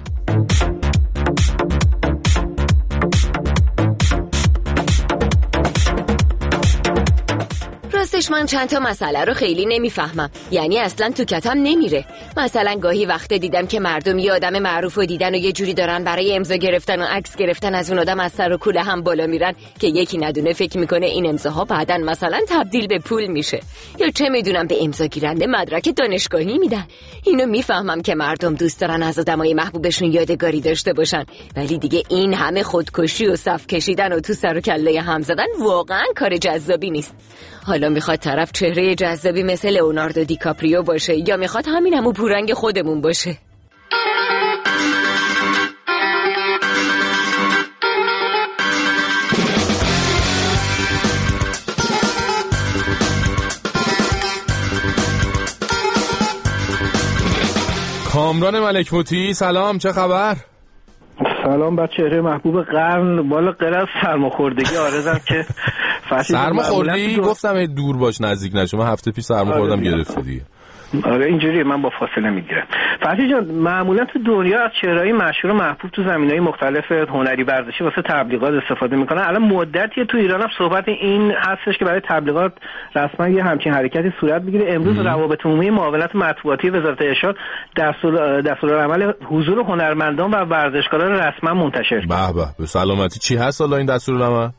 راستش راستش من چند تا مسئله رو خیلی نمیفهمم، یعنی اصلا تو کتم نمیره. مثلا گاهی وقت دیدم که مردم یه آدم معروف رو دیدن و یه جوری دارن برای امضا گرفتن و عکس گرفتن از اون آدم از سر و کوله هم بالا میرن که یکی ندونه فکر میکنه این امضاها بعدن مثلا تبدیل به پول میشه، یا چه میدونم به امضا گیرنده مدرک دانشگاهی میدن. اینو میفهمم که مردم دوست دارن از آدمای محبوبشون یادگاری داشته باشن، ولی دیگه این همه خودکشی و صف کشیدن و تو سر و کله هم زدن واقعا کار جذابی نیست. حالا میخواد طرف چهره جذابی مثل لئوناردو دیکاپریو باشه یا میخواد همینمو پورنگ خودمون باشه؟ کامران ملک موتی، سلام، چه خبر؟ سلام بر چهره محبوب قرن. بالا غیر از سرماخوردگی آرزم که سرماخوردی گفتم دور باش نزدیک نشو، من هفته پیش سرماخوردم گرفته دیگه. آره اینجوریه، من با فاصله میگیرم. فرشید جان، معمولا تو دنیا از چهره‌های مشهور و محبوب تو زمینه‌های مختلف هنری ورزشی واسه تبلیغات استفاده میکنن. الان مدتیه تو ایران هم صحبت این هستش که برای تبلیغات رسما یه همچین حرکتی صورت بگیره. امروز روابط عمومی معاونت مطبوعاتی وزارت ارشاد دستورالعمل حضور هنرمندان و ورزشکاران رسما منتشر کرد. به به، به سلامتی. چی هست حالا این دستورالعمل؟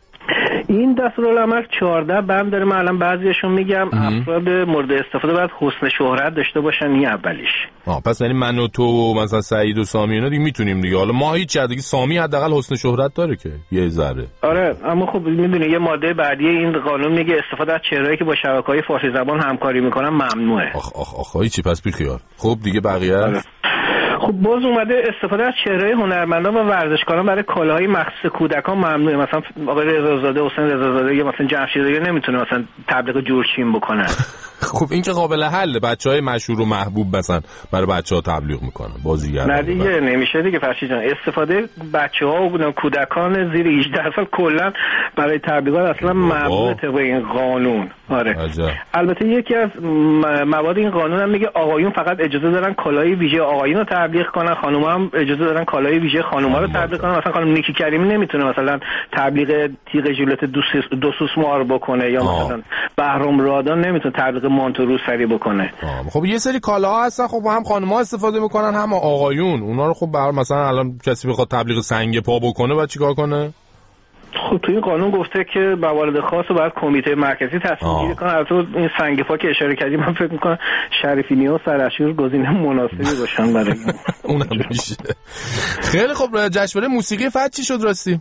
این دستورالعمل 14 بند داره. من الان بعضیشون میگم. افراد مورد استفاده باید حسن شهرت داشته باشن، این اولیش. پس یعنی من و تو مثلا سعید و سامی اینا دیگه میتونیم دیگه. حالا ما هیچ دیگه، سامی حداقل حسن شهرت داره که یه ذره. آره، اما خب میدونی یه ماده بعدی این قانون میگه استفاده از چهرهایی که با شبکه‌های فارسی زبان همکاری میکنن ممنوعه. آخ چی پس بی خیال. خب دیگه بقیه آره. خب باز اومده استفاده از چهره هنرمندان و ورزشکاران برای کالاهای مخصوص کودکان ممنوعه. مثلا آقای رضازاده، حسین رضازاده یا مثلا جمشیدی نمیتونه مثلا تبلیغ جورچین بکنن. خب این که قابل حله، بچهای مشهور و محبوب مثلا برای بچه‌ها تبلیغ میکنن، بازیگران. نه دیگه نمیشه دیگه فرشید جان. استفاده بچه‌ها و کودکان زیر 18 سال کلا برای تبلیغات اصلا ممنوعه طبق این قانون. آره. البته یکی از مواد این قانون هم میگه آقایون فقط اجازه دارن کالای ویژه آقایون رو تبلیغ کنن، خانوما هم اجازه دارن کالای ویژه خانوما رو تبلیغ کنن. مثلا خانم نیکی کریمی نمیتونه مثلا تبلیغ تیغ ژولت دو سوسمار بکنه، یا مثلا بهرام رادان نمیتونه تبلیغ مانتو روسری بکنه. خب یه سری کالاها هستن خب هم خانوما استفاده میکنن هم آقایون، اونا رو خب مثلا الان کسی بخواد تبلیغ سنگ پا بکنه بعد چیکار کنه؟ خب تو این قانون گفته که موارد خاص رو باید کمیته مرکزی تصمیم گیری کنه. البته این سنگ پا که اشاره کردیم من فکر میکنم شریفینی و سرشور گزینه مناسبی باشن برای اونم میشه. خیلی خب، جشنواره موسیقی فتح چی شد راستی؟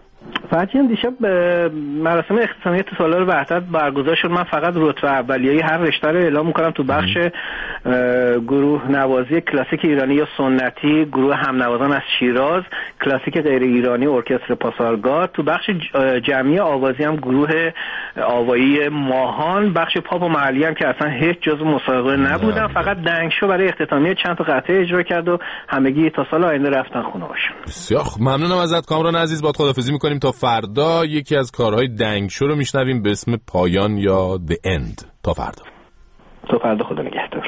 فتح دیشب مراسم اختتامیه تو سالار وحدت برگزار شد. من فقط رتبه اولیه‌ای هر رشته رو اعلام می‌کنم. تو بخش گروه نوازی کلاسیک ایرانی یا سنتی گروه همنوازان از شیراز، کلاسیک غیر ایرانی ارکستر پاسارگاد. تو بخش جمعی آوازی هم گروه آوایی ماهان. بخش پاپ و محلی هم که اصلا هیچ جزو مسابقه نبودن، فقط دنگشو برای اختتامیه چند تا قطعه اجرا کرد و همگی تا سال آینده رفتن خونه‌هاشون. بسیار ممنونم ازت کامران عزیز. با خداحافظی می‌کنیم تا فردا. یکی از کارهای دنگشو رو میشنویم به اسم پایان یا The End. تا فردا. خدا نگهدار.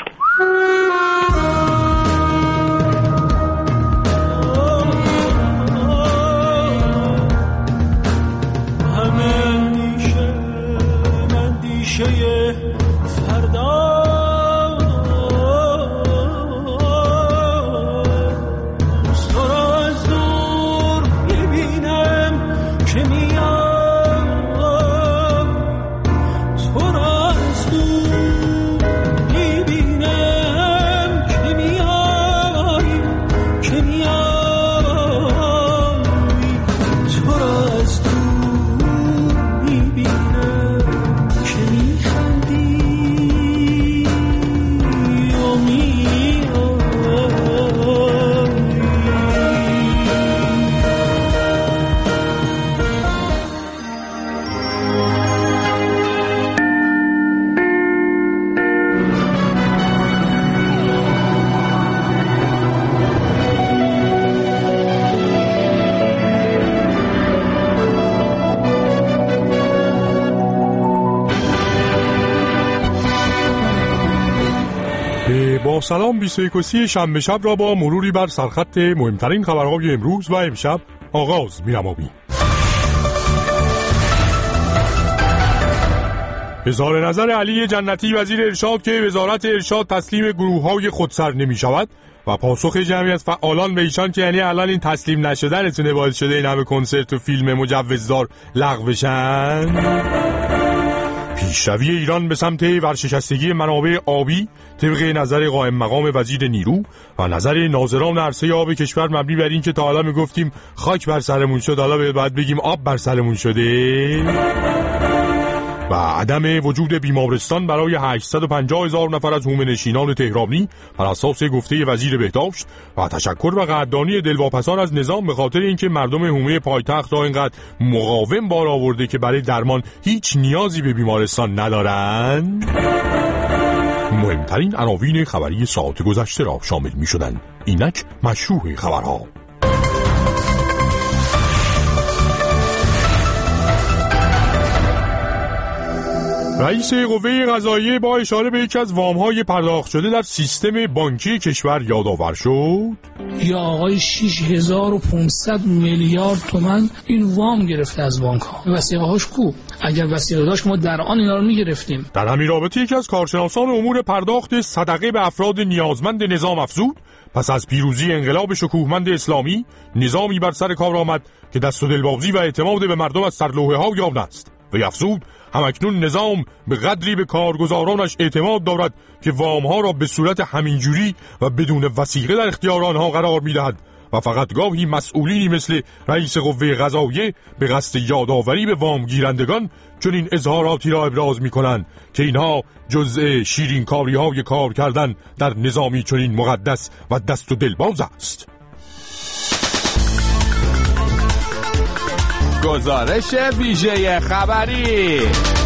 سلام 21 شنبه شب را با مروری بر سرخط مهمترین خبرهای امروز و امشب آغاز می‌نماییم. اظهار نظر علی جنتی وزیر ارشاد که وزارت ارشاد تسلیم گروه‌های خودسر نمی‌شود و پاسخ جمعی از فعالان به ایشان که یعنی الان این تسلیم نشدنتونه باعث شده این همه کنسرت و فیلم مجوزدار لغو بشن. پیشروی ایران به سمت ورشکستگی منابع آبی طبق نظر قائم مقام وزیر نیرو و نظر ناظران عرصه آب کشور مبنی بر این که تا حالا میگفتیم خاک بر سرمون شد، حالا باید بگیم آب بر سرمون شده. و عدم وجود بیمارستان برای 850,000 نفر از حومه‌نشینان تهرانی بر اساس گفته وزیر بهداشت و تشکر و قدردانی دلواپسان از نظام به خاطر اینکه مردم حومه پایتخت را اینقدر مقاوم بار آورده که برای درمان هیچ نیازی به بیمارستان ندارن. مهمترین عناوین خبری ساعت گذشته را شامل می شدند. اینک مشروع خبرها. رئیس قوه قضاییه با اشاره به یکی از وام‌های پرداخت شده در سیستم بانکی کشور یادآور شد. یا آقای 6500 میلیارد تومان این وام گرفته از بانک‌ها. وثیقه‌هاش کو؟ اگر وثیقه داشت ما در آن اینا رو می‌گرفتیم. در همین رابطه یکی از کارشناسان امور پرداخت صدقه به افراد نیازمند نظام افزود پس از پیروزی انقلاب شکوهمند اسلامی نظامی بر سر کار آمد که دست و دلبازی و اعتماد به مردم از سرلوحه‌ها یافته است. و افزود همکنون نظام به قدری به کارگزارانش اعتماد دارد که وامها را به صورت همینجوری و بدون وثیقه در اختیار آنها قرار می‌دهد و فقط گاهی مسئولینی مثل رئیس قوه قضاییه به قصد یادآوری به وام گیرندگان چون این اظهاراتی را ابراز می‌کنند که اینها جزء شیرین کاری‌های کار کردن در نظامی چنین مقدس و دست و دلباز است. گزارش ویژه خبری.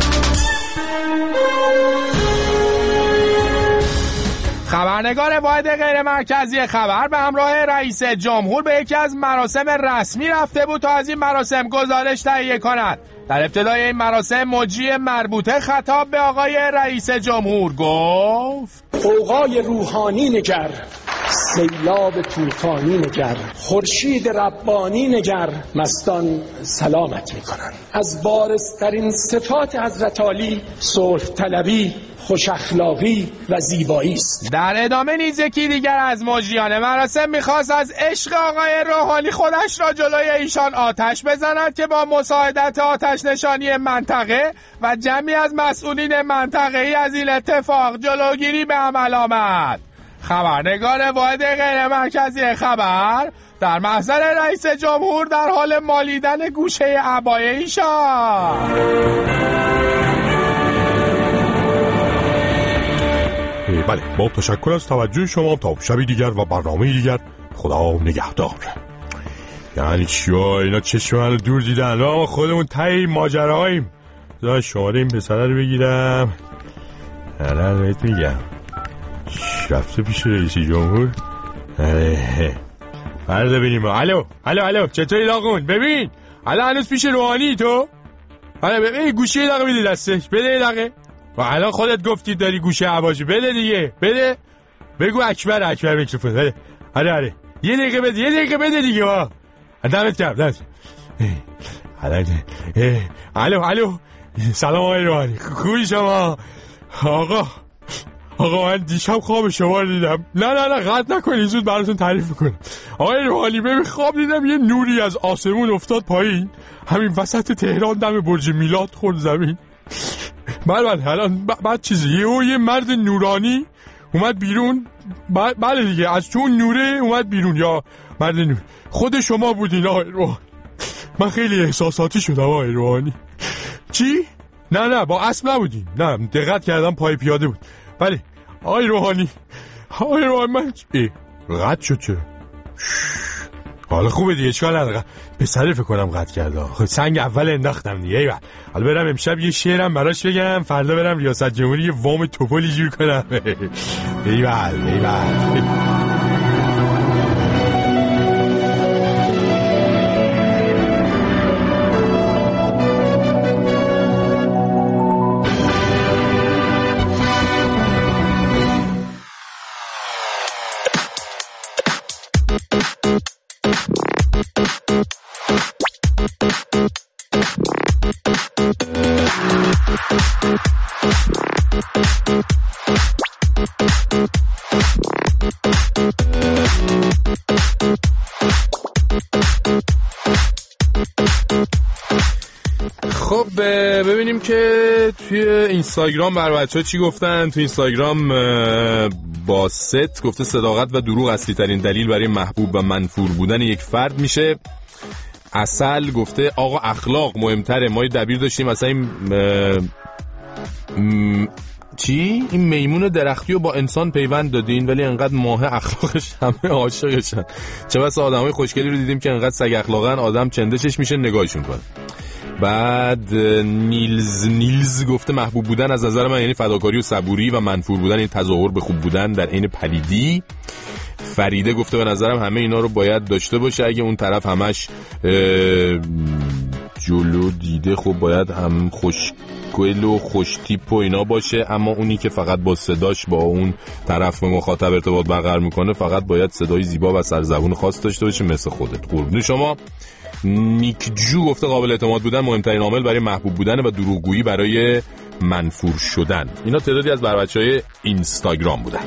خبرنگار واحد غیر مرکزی خبر به همراه رئیس جمهور به یکی از مراسم رسمی رفته بود تا از این مراسم گزارش تهیه کند. در ابتدای این مراسم مجری مربوطه خطاب به آقای رئیس جمهور گفت: غوغای روحانی نگر، سیلاب طوفانی نگر، خورشید ربانی نگر، مستان سلامت می‌کنند. از بارزترین صفات حضرت علی صلح طلبی، خوش اخلاقی و زیبایی است. در ادامه نیز یکی دیگر از مجریان مراسم میخواست از عشق آقای روحانی خودش را جلوی ایشان آتش بزند که با مساعدت آتش نشانی منطقه و جمعی از مسئولین منطقه‌ای از این اتفاق جلوگیری به عمل آمد. خبرنگار واحد غیر مرکزی خبر در محضر رئیس جمهور در حال مالیدن گوشه عبای ایشان. بله، با تشکر از توجه شما. تا شبی دیگر و برنامه دیگر، خدا نگهدار. یعنی چیه اینا؟ چشم منو دور دیدن. ما خودمون تایی ماجراهاییم. دا شماره این پسره رو بگیرم. الان بهت میگم رفته پیش رئیس جمهور. فردا ببینیم. الو چطوری لاغون؟ ببین الان هنوز پیش روحانی تو؟ حالا ببین گوشی دقیقه میده دستش. بده دقیقه. و الان خودت گفتی داری گوشه عباجی. بده دیگه. بده. بگو اکبر میکروفون. بده. آره یه دقیقه بده دیگه. وا دمت گرم. الو سلام آقای روحانی. خوبی شما؟ آقا من دیشب خواب شما رو دیدم. نه قطع نکنی، زود براتون تعریف کنم. آقای روحانی ببین خواب دیدم یه نوری از آسمون افتاد پایین، همین وسط تهران دم برج میلاد خورد زمین. بله الان بعد چیزی یه مرد نورانی اومد بیرون. بله دیگه از تو نوره اومد بیرون. یا مرد نور خود شما بودین آقای روحانی. من خیلی احساساتی شدم آقای روحانی. چی؟ نه با اسب نبودین. نه دقت کردم پای پیاده بود. بله آقای روحانی من قطع شد. چرا؟ حالا خوبه دیگه، اشکال نداره. پسره فکر کنم قطع کرده. خب سنگ اول انداختم دیگه. حالا برم امشب یه شعرم براش بگم، فردا برم ریاست جمهوری یه وام توپلی جور کنم. ایول. خب ببینیم که توی اینستاگرام بر بچه‌ها چی گفتن. توی اینستاگرام باست گفته صداقت و دروغ اصلی ترین دلیل برای محبوب و منفور بودن یک فرد میشه. اصل گفته آقا اخلاق مهمتره. ما یه دبیر داشتیم مثلا این میمون درختی رو با انسان پیوند دادین ولی انقدر ماه اخلاقش همه عاشقشن. چه بسا آدمای خوشگلی رو دیدیم که انقدر سگ اخلاقن آدم چندشش میشه نگاهشون کنه. بعد نیلز گفته محبوب بودن از نظر من یعنی فداکاری و صبوری و منفور بودن این تظاهر به خوب بودن در عین پلیدی. فریده گفته به نظرم همه اینا رو باید داشته باشه. اگه اون طرف همش جلو دیده خب باید هم خوشگل و خوش تیپ و اینا باشه، اما اونی که فقط با صداش با اون طرف مخاطب ارتباط برقرار میکنه فقط باید صدای زیبا و سرزبون خاص داشته باشه مثل خودت. قربون شما. نیک جو گفته قابل اعتماد بودن مهمترین عامل برای محبوب بودن و دروغگویی برای منفور شدن. اینا تعدادی از بچه‌های اینستاگرام بودن.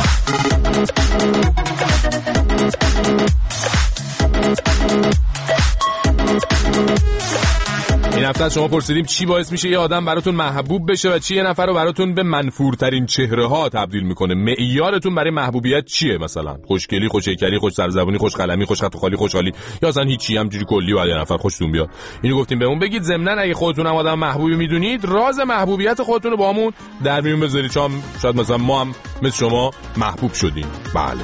این هفته شما پرسیدیم چی باعث میشه یه آدم براتون محبوب بشه و چی یه نفر رو براتون به منفورترین چهره ها تبدیل میکنه. معیارتون برای محبوبیت چیه؟ مثلا خوشگلی، خوشهیکلی، خوش سرزبونی، خوش قلمی، خوش خط و خالی، خوشحالی، یا اصلا هیچی همجوری کلی بعد یه نفر خوشتون بیاد؟ اینو گفتیم بهمون بگید. ضمناً اگه خودتون هم آدم محبوبی میدونید راز محبوبیت خودتون رو باهامون در میون بذارید. شاید مثلا ما هم مثل شما محبوب شدیم. بله.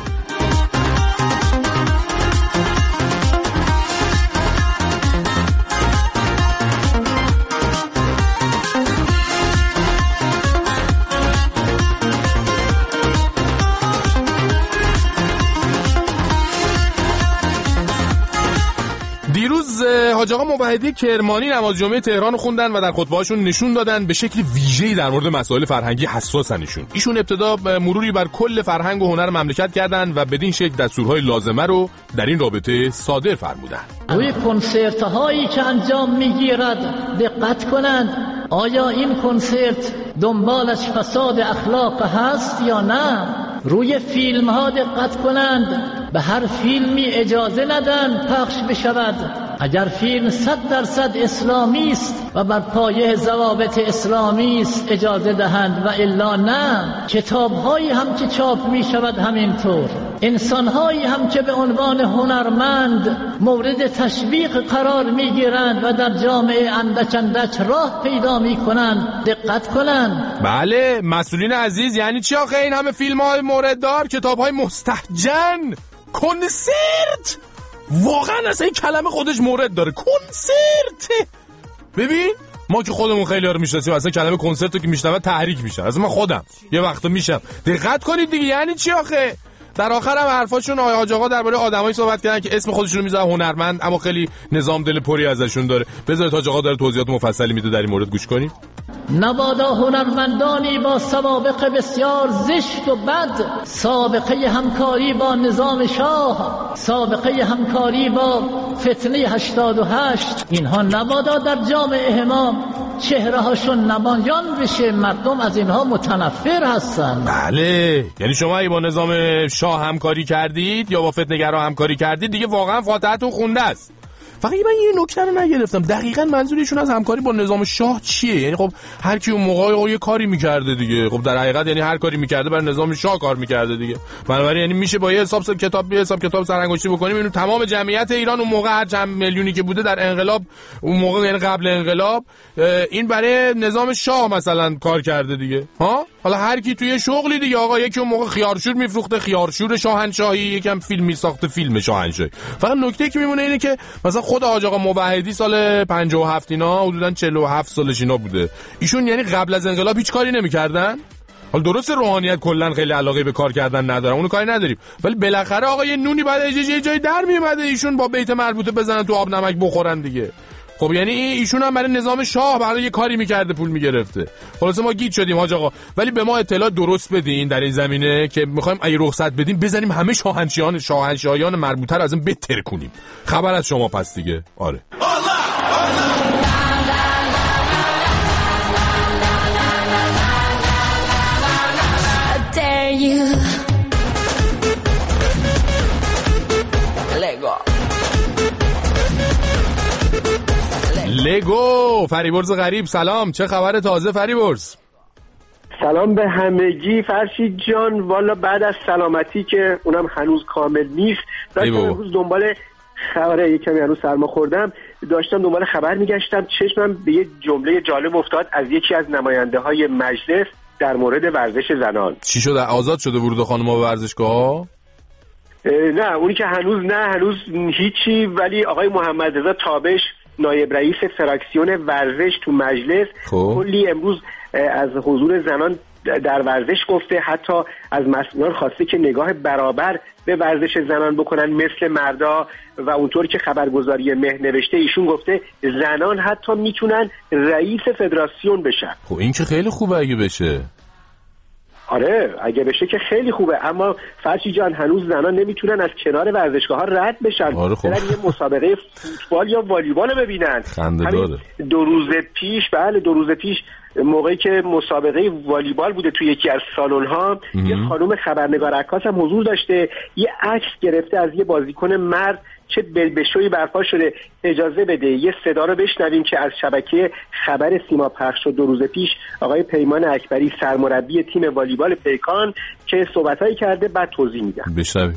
دیروز حاج آقا موحدی کرمانی نماز جمعه تهران رو خوندن و در خطبه‌هاشون نشون دادن به شکل ویژه‌ای در مورد مسائل فرهنگی حساسن. ایشون ابتدا مروری بر کل فرهنگ و هنر مملکت کردن و بدین شکل دستورهای لازمه رو در این رابطه صادر فرمودن. روی کنسرت‌هایی که انجام می‌گیرد دقت کنند. آیا این کنسرت دنبالش فساد اخلاق هست یا نه؟ روی فیلم ها دقت کنند. به هر فیلمی اجازه ندن پخش بشود. اگر فیلم 100% اسلامی است و بر پایه ضوابط اسلامی است اجازه دهند و الا نه. کتاب هایی هم که چاپ می شود همینطور. انسان هایی هم که به عنوان هنرمند مورد تشویق قرار می گیرند و در جامعه اندک اندک راه پیدا می کنند دقت کنند. بله مسئولین عزیز، یعنی چی آخه این همه فیلم های مورد دار، کتاب های مستهجن، کنسرت؟ واقعا اصلا این کلمه خودش مورد داره، کنسرت. ببین ما که خودمون خیلی ها رو میشناسیم اصلا کلمه کنسرت رو که میشنوه تحریک میشه. از من خودم یه وقتا میشم. دقت کنید دیگه، یعنی چی آخه؟ در آخر هم حرفاشون حاج آقا درباره آدمایی صحبت کردن که اسم خودشون رو میذارن هنرمند اما خیلی نظام دل پری ازشون داره. بذارید حاج آقا داره توضیحات مفصلی میده در این مورد، گوش کنید. نبادا هنرمندانی با سوابق بسیار زشت و بد، سابقه همکاری با نظام شاه، سابقه همکاری با فتنه 88، اینها نبادا در جامعه امام چهره هاشون نمایان بشه. مردم از اینها متنفر هستن. بله، یعنی شما ای با نظام شاه همکاری کردید یا با فتنه‌گرا همکاری کردید دیگه واقعا فاتحتون خونده است. فقط من یه نکته رو نگرفتم، دقیقاً منظورشون از همکاری با نظام شاه چیه؟ یعنی خب هر کی اون موقع یه کاری میکرده دیگه. خب در حقیقت یعنی هر کاری میکرده برای نظام شاه کار میکرده دیگه. بنابراین یعنی میشه با یه حساب کتاب سرانگشتی بکنیم اینو تمام جمعیت ایران اون موقع هر چند میلیونی که بوده در انقلاب اون موقع یعنی قبل انقلاب این برای نظام شاه مثلا کار کرده دیگه. ها حالا هر کی توی شغلی دیگه آقا، یکی اون موقع خیارشور میفروخته خیارشور شاهنشاهی، یکم فیلم میساخته فیلم شاهنشاهی. فقط نکته که میمونه اینه که مثلا خود حاج آقا موحدی سال 57 اینا حدوداً 47 سالش اینا بوده. ایشون یعنی قبل از انقلاب هیچ کاری نمی‌کردن. حالا درست روحانیت کلا خیلی علاقه به کار کردن نداره، اونو کاری نداریم، ولی بالاخره آقا یه نونی بعد یه جای در میومده ایشون با بیت مربوطه بزنن تو آب نمک بخورن دیگه. خب یعنی ایشون هم برای نظام شاه برای یه کاری میکرده پول میگرفته. خلاص ما گیج شدیم حاج آقا، ولی به ما اطلاع درست بدین در این زمینه که میخوایم اگه رخصت بدیم بزنیم همه شاهنشاهیان مربوطه رو از این بهتر کنیم. خبر از شما پس دیگه. آره لگو فریبرز غریب سلام، چه خبر تازه فریبرز؟ سلام به همگی فرشید جان. والا بعد از سلامتی که اونم هنوز کامل نیست داشتم امروز دنبال خبر، یکمی هنوز سرما خوردم، داشتم دنبال خبر میگشتم، چشمم به یه جمله جالب افتاد از یکی از نماینده های مجلس در مورد ورزش زنان. چی شده؟ آزاد شده ورود خانم‌ها به ورزشگاه؟ نه اونی که هنوز هیچی، ولی آقای محمد رضا تابش نایب رئیس فراکسیون ورزش تو مجلس کلی امروز از حضور زنان در ورزش گفته، حتی از مسئولان خواسته که نگاه برابر به ورزش زنان بکنن مثل مردا و اونطور که خبرگزاری مه نوشته ایشون گفته زنان حتی میتونن رئیس فدراسیون بشن. خب این که خیلی خوبه اگه بشه. آره اگه بشه که خیلی خوبه، اما فرشی جان هنوز زنان نمیتونن از کنار ورزشگاه ها رد بشن. آره خب. برن یه مسابقه فوتبال یا والیبال رو ببینن. خنده داره. 2 روز پیش موقعی که مسابقه والیبال بوده توی یکی از سالن‌ها یه خانم خبرنگار عکاس هم حضور داشته، یه عکس گرفته از یه بازیکن مرد، چه بلبشویی برپا شده. اجازه بده یه صدا رو بشنویم که از شبکه خبر سیما پخش شد 2 روز پیش، آقای پیمان اکبری سرمربی تیم والیبال پیکان که صحبتایی کرده، بعد توضیح میدم. بشنویم.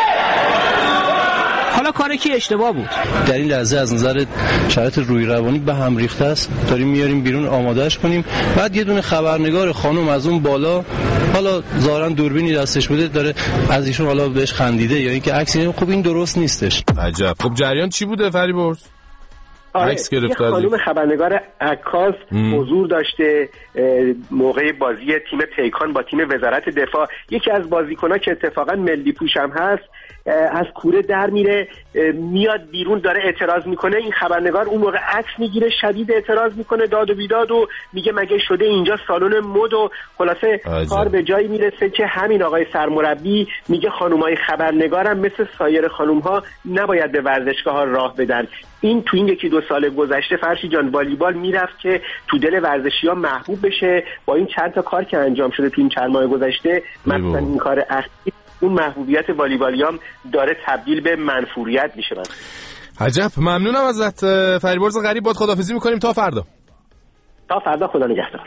حالا کار کی اشتباه بود؟ در این لحظه از نظر شرایط روی روانی به هم ریخته است، داریم میاریم بیرون آمادهش کنیم، بعد یه دونه خبرنگار خانم از اون بالا، حالا ظاهرا دوربینی دستش بوده داره از ایشون حالا بهش خندیده یا اینکه عکسی، خب این درست نیستش. عجب. خب جریان چی بوده فریبرز؟ عکس گرفته از خانم خبرنگار عکاس حضور داشته موقع بازی تیم پیکان با تیم وزارت دفاع. یکی از بازیکن‌ها که اتفاقا ملی پوش هم هست از کوره در میره، میاد بیرون، داره اعتراض میکنه. این خبرنگار اون موقع عکس میگیره، شدید اعتراض میکنه، داد و بیداد و میگه مگه شده اینجا سالن مد و خلاصه کار به جایی میرسه که همین آقای سرمربی میگه خانومای خبرنگارم مثل سایر خانومها نباید به ورزشگاه ها راه بدن. این تو این 1-2 سال گذشته فرشی جان والیبال میرفت که تو دل ورزشی‌ها محبوب بشه، با این چند تا کار که انجام شده تو این چند ماه گذشته، مثلا این کار اخیر، اون محبوبیت والیبالیام داره تبدیل به منفوریت میشه. عجب. ممنونم ازت فریبرز غریب. باد خداحافظی میکنیم تا فردا. خدا نگهدار.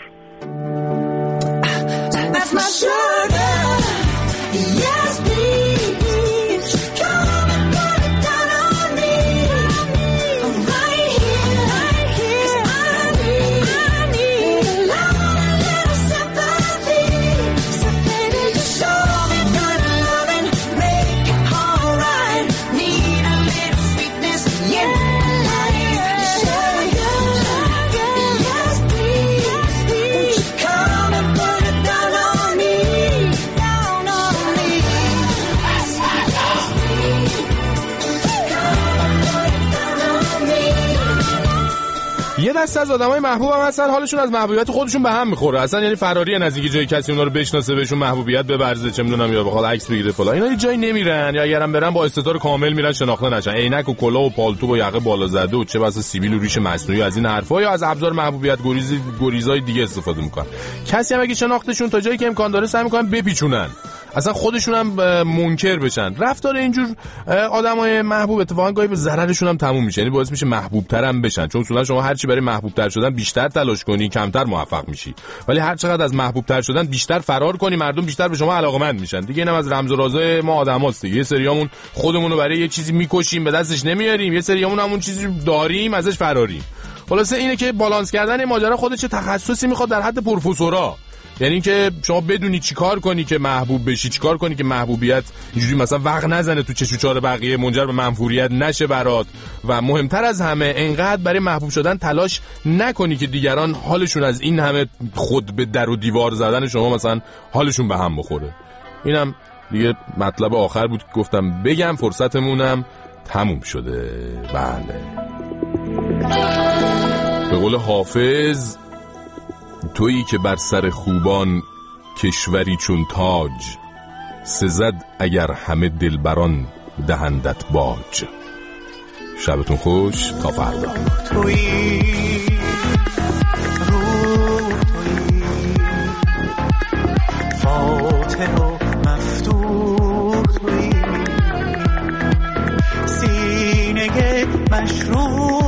یه دسته از آدمای محبوب هم هستن حالشون از محبوبیت خودشون به هم میخوره اصلا، یعنی فراری از اینکه جای کسی اونا رو بشناسه، بهشون محبوبیت ببرزه، چه میدونم، یا بخواد عکس بگیره فلان. اینا جایی نمیرن، یا اگرم برن با استتار کامل میرن شناخته نشن، عینک و کلاه و پالتو و یقه بالا زده و چه بسا سیبیل و ریش مصنوعی از این حرفا، یا از ابزار محبوبیت گریزای دیگه استفاده میکنن. کسی هم اگه شناختشون تا جایی که امکان داره سعی میکنن بپیچونن، اصلا خودشون هم منکر بشن. رفتار اینجور آدمای محبوب اتفاقا گاهی به ضررشون هم تموم میشه، یعنی باعث میشه محبوب تر هم بشن، چون اصولا شما هر چی برای محبوب تر شدن بیشتر تلاش کنی کمتر موفق میشی، ولی هر چقدر از محبوب تر شدن بیشتر فرار کنی مردم بیشتر به شما علاقمند میشن دیگه. اینم از رمز و رازای ما آدماست دیگه. یه سریامون خودمون رو برای یه چیزی میکشیم به دستش نمیاریم، یه سریامون همون چیزی داریم ازش فراریم. خلاصه اینه که بالانس کردن این ماجرا خودش تخصصی میخواد در حد پروفسورا، یعنی اینکه شما بدونی چیکار کنی که محبوب بشی، چیکار کنی که محبوبیت اینجوری مثلا وقت نزنه تو چش و چار بقیه، منجر به منفوریت نشه برات، و مهمتر از همه انقدر برای محبوب شدن تلاش نکنی که دیگران حالشون از این همه خود به در و دیوار زدن شما مثلا حالشون به هم بخوره. اینم دیگه مطلب آخر بود که گفتم بگم، فرصتمونم تموم شده. بله، به قول حافظ، تویی که بر سر خوبان کشوری چون تاج، سزد اگر همه دلبران دهندت باج. شبتون خوش، تا فردا. تویی فاتح و مفتوح، تویی سینه مشروع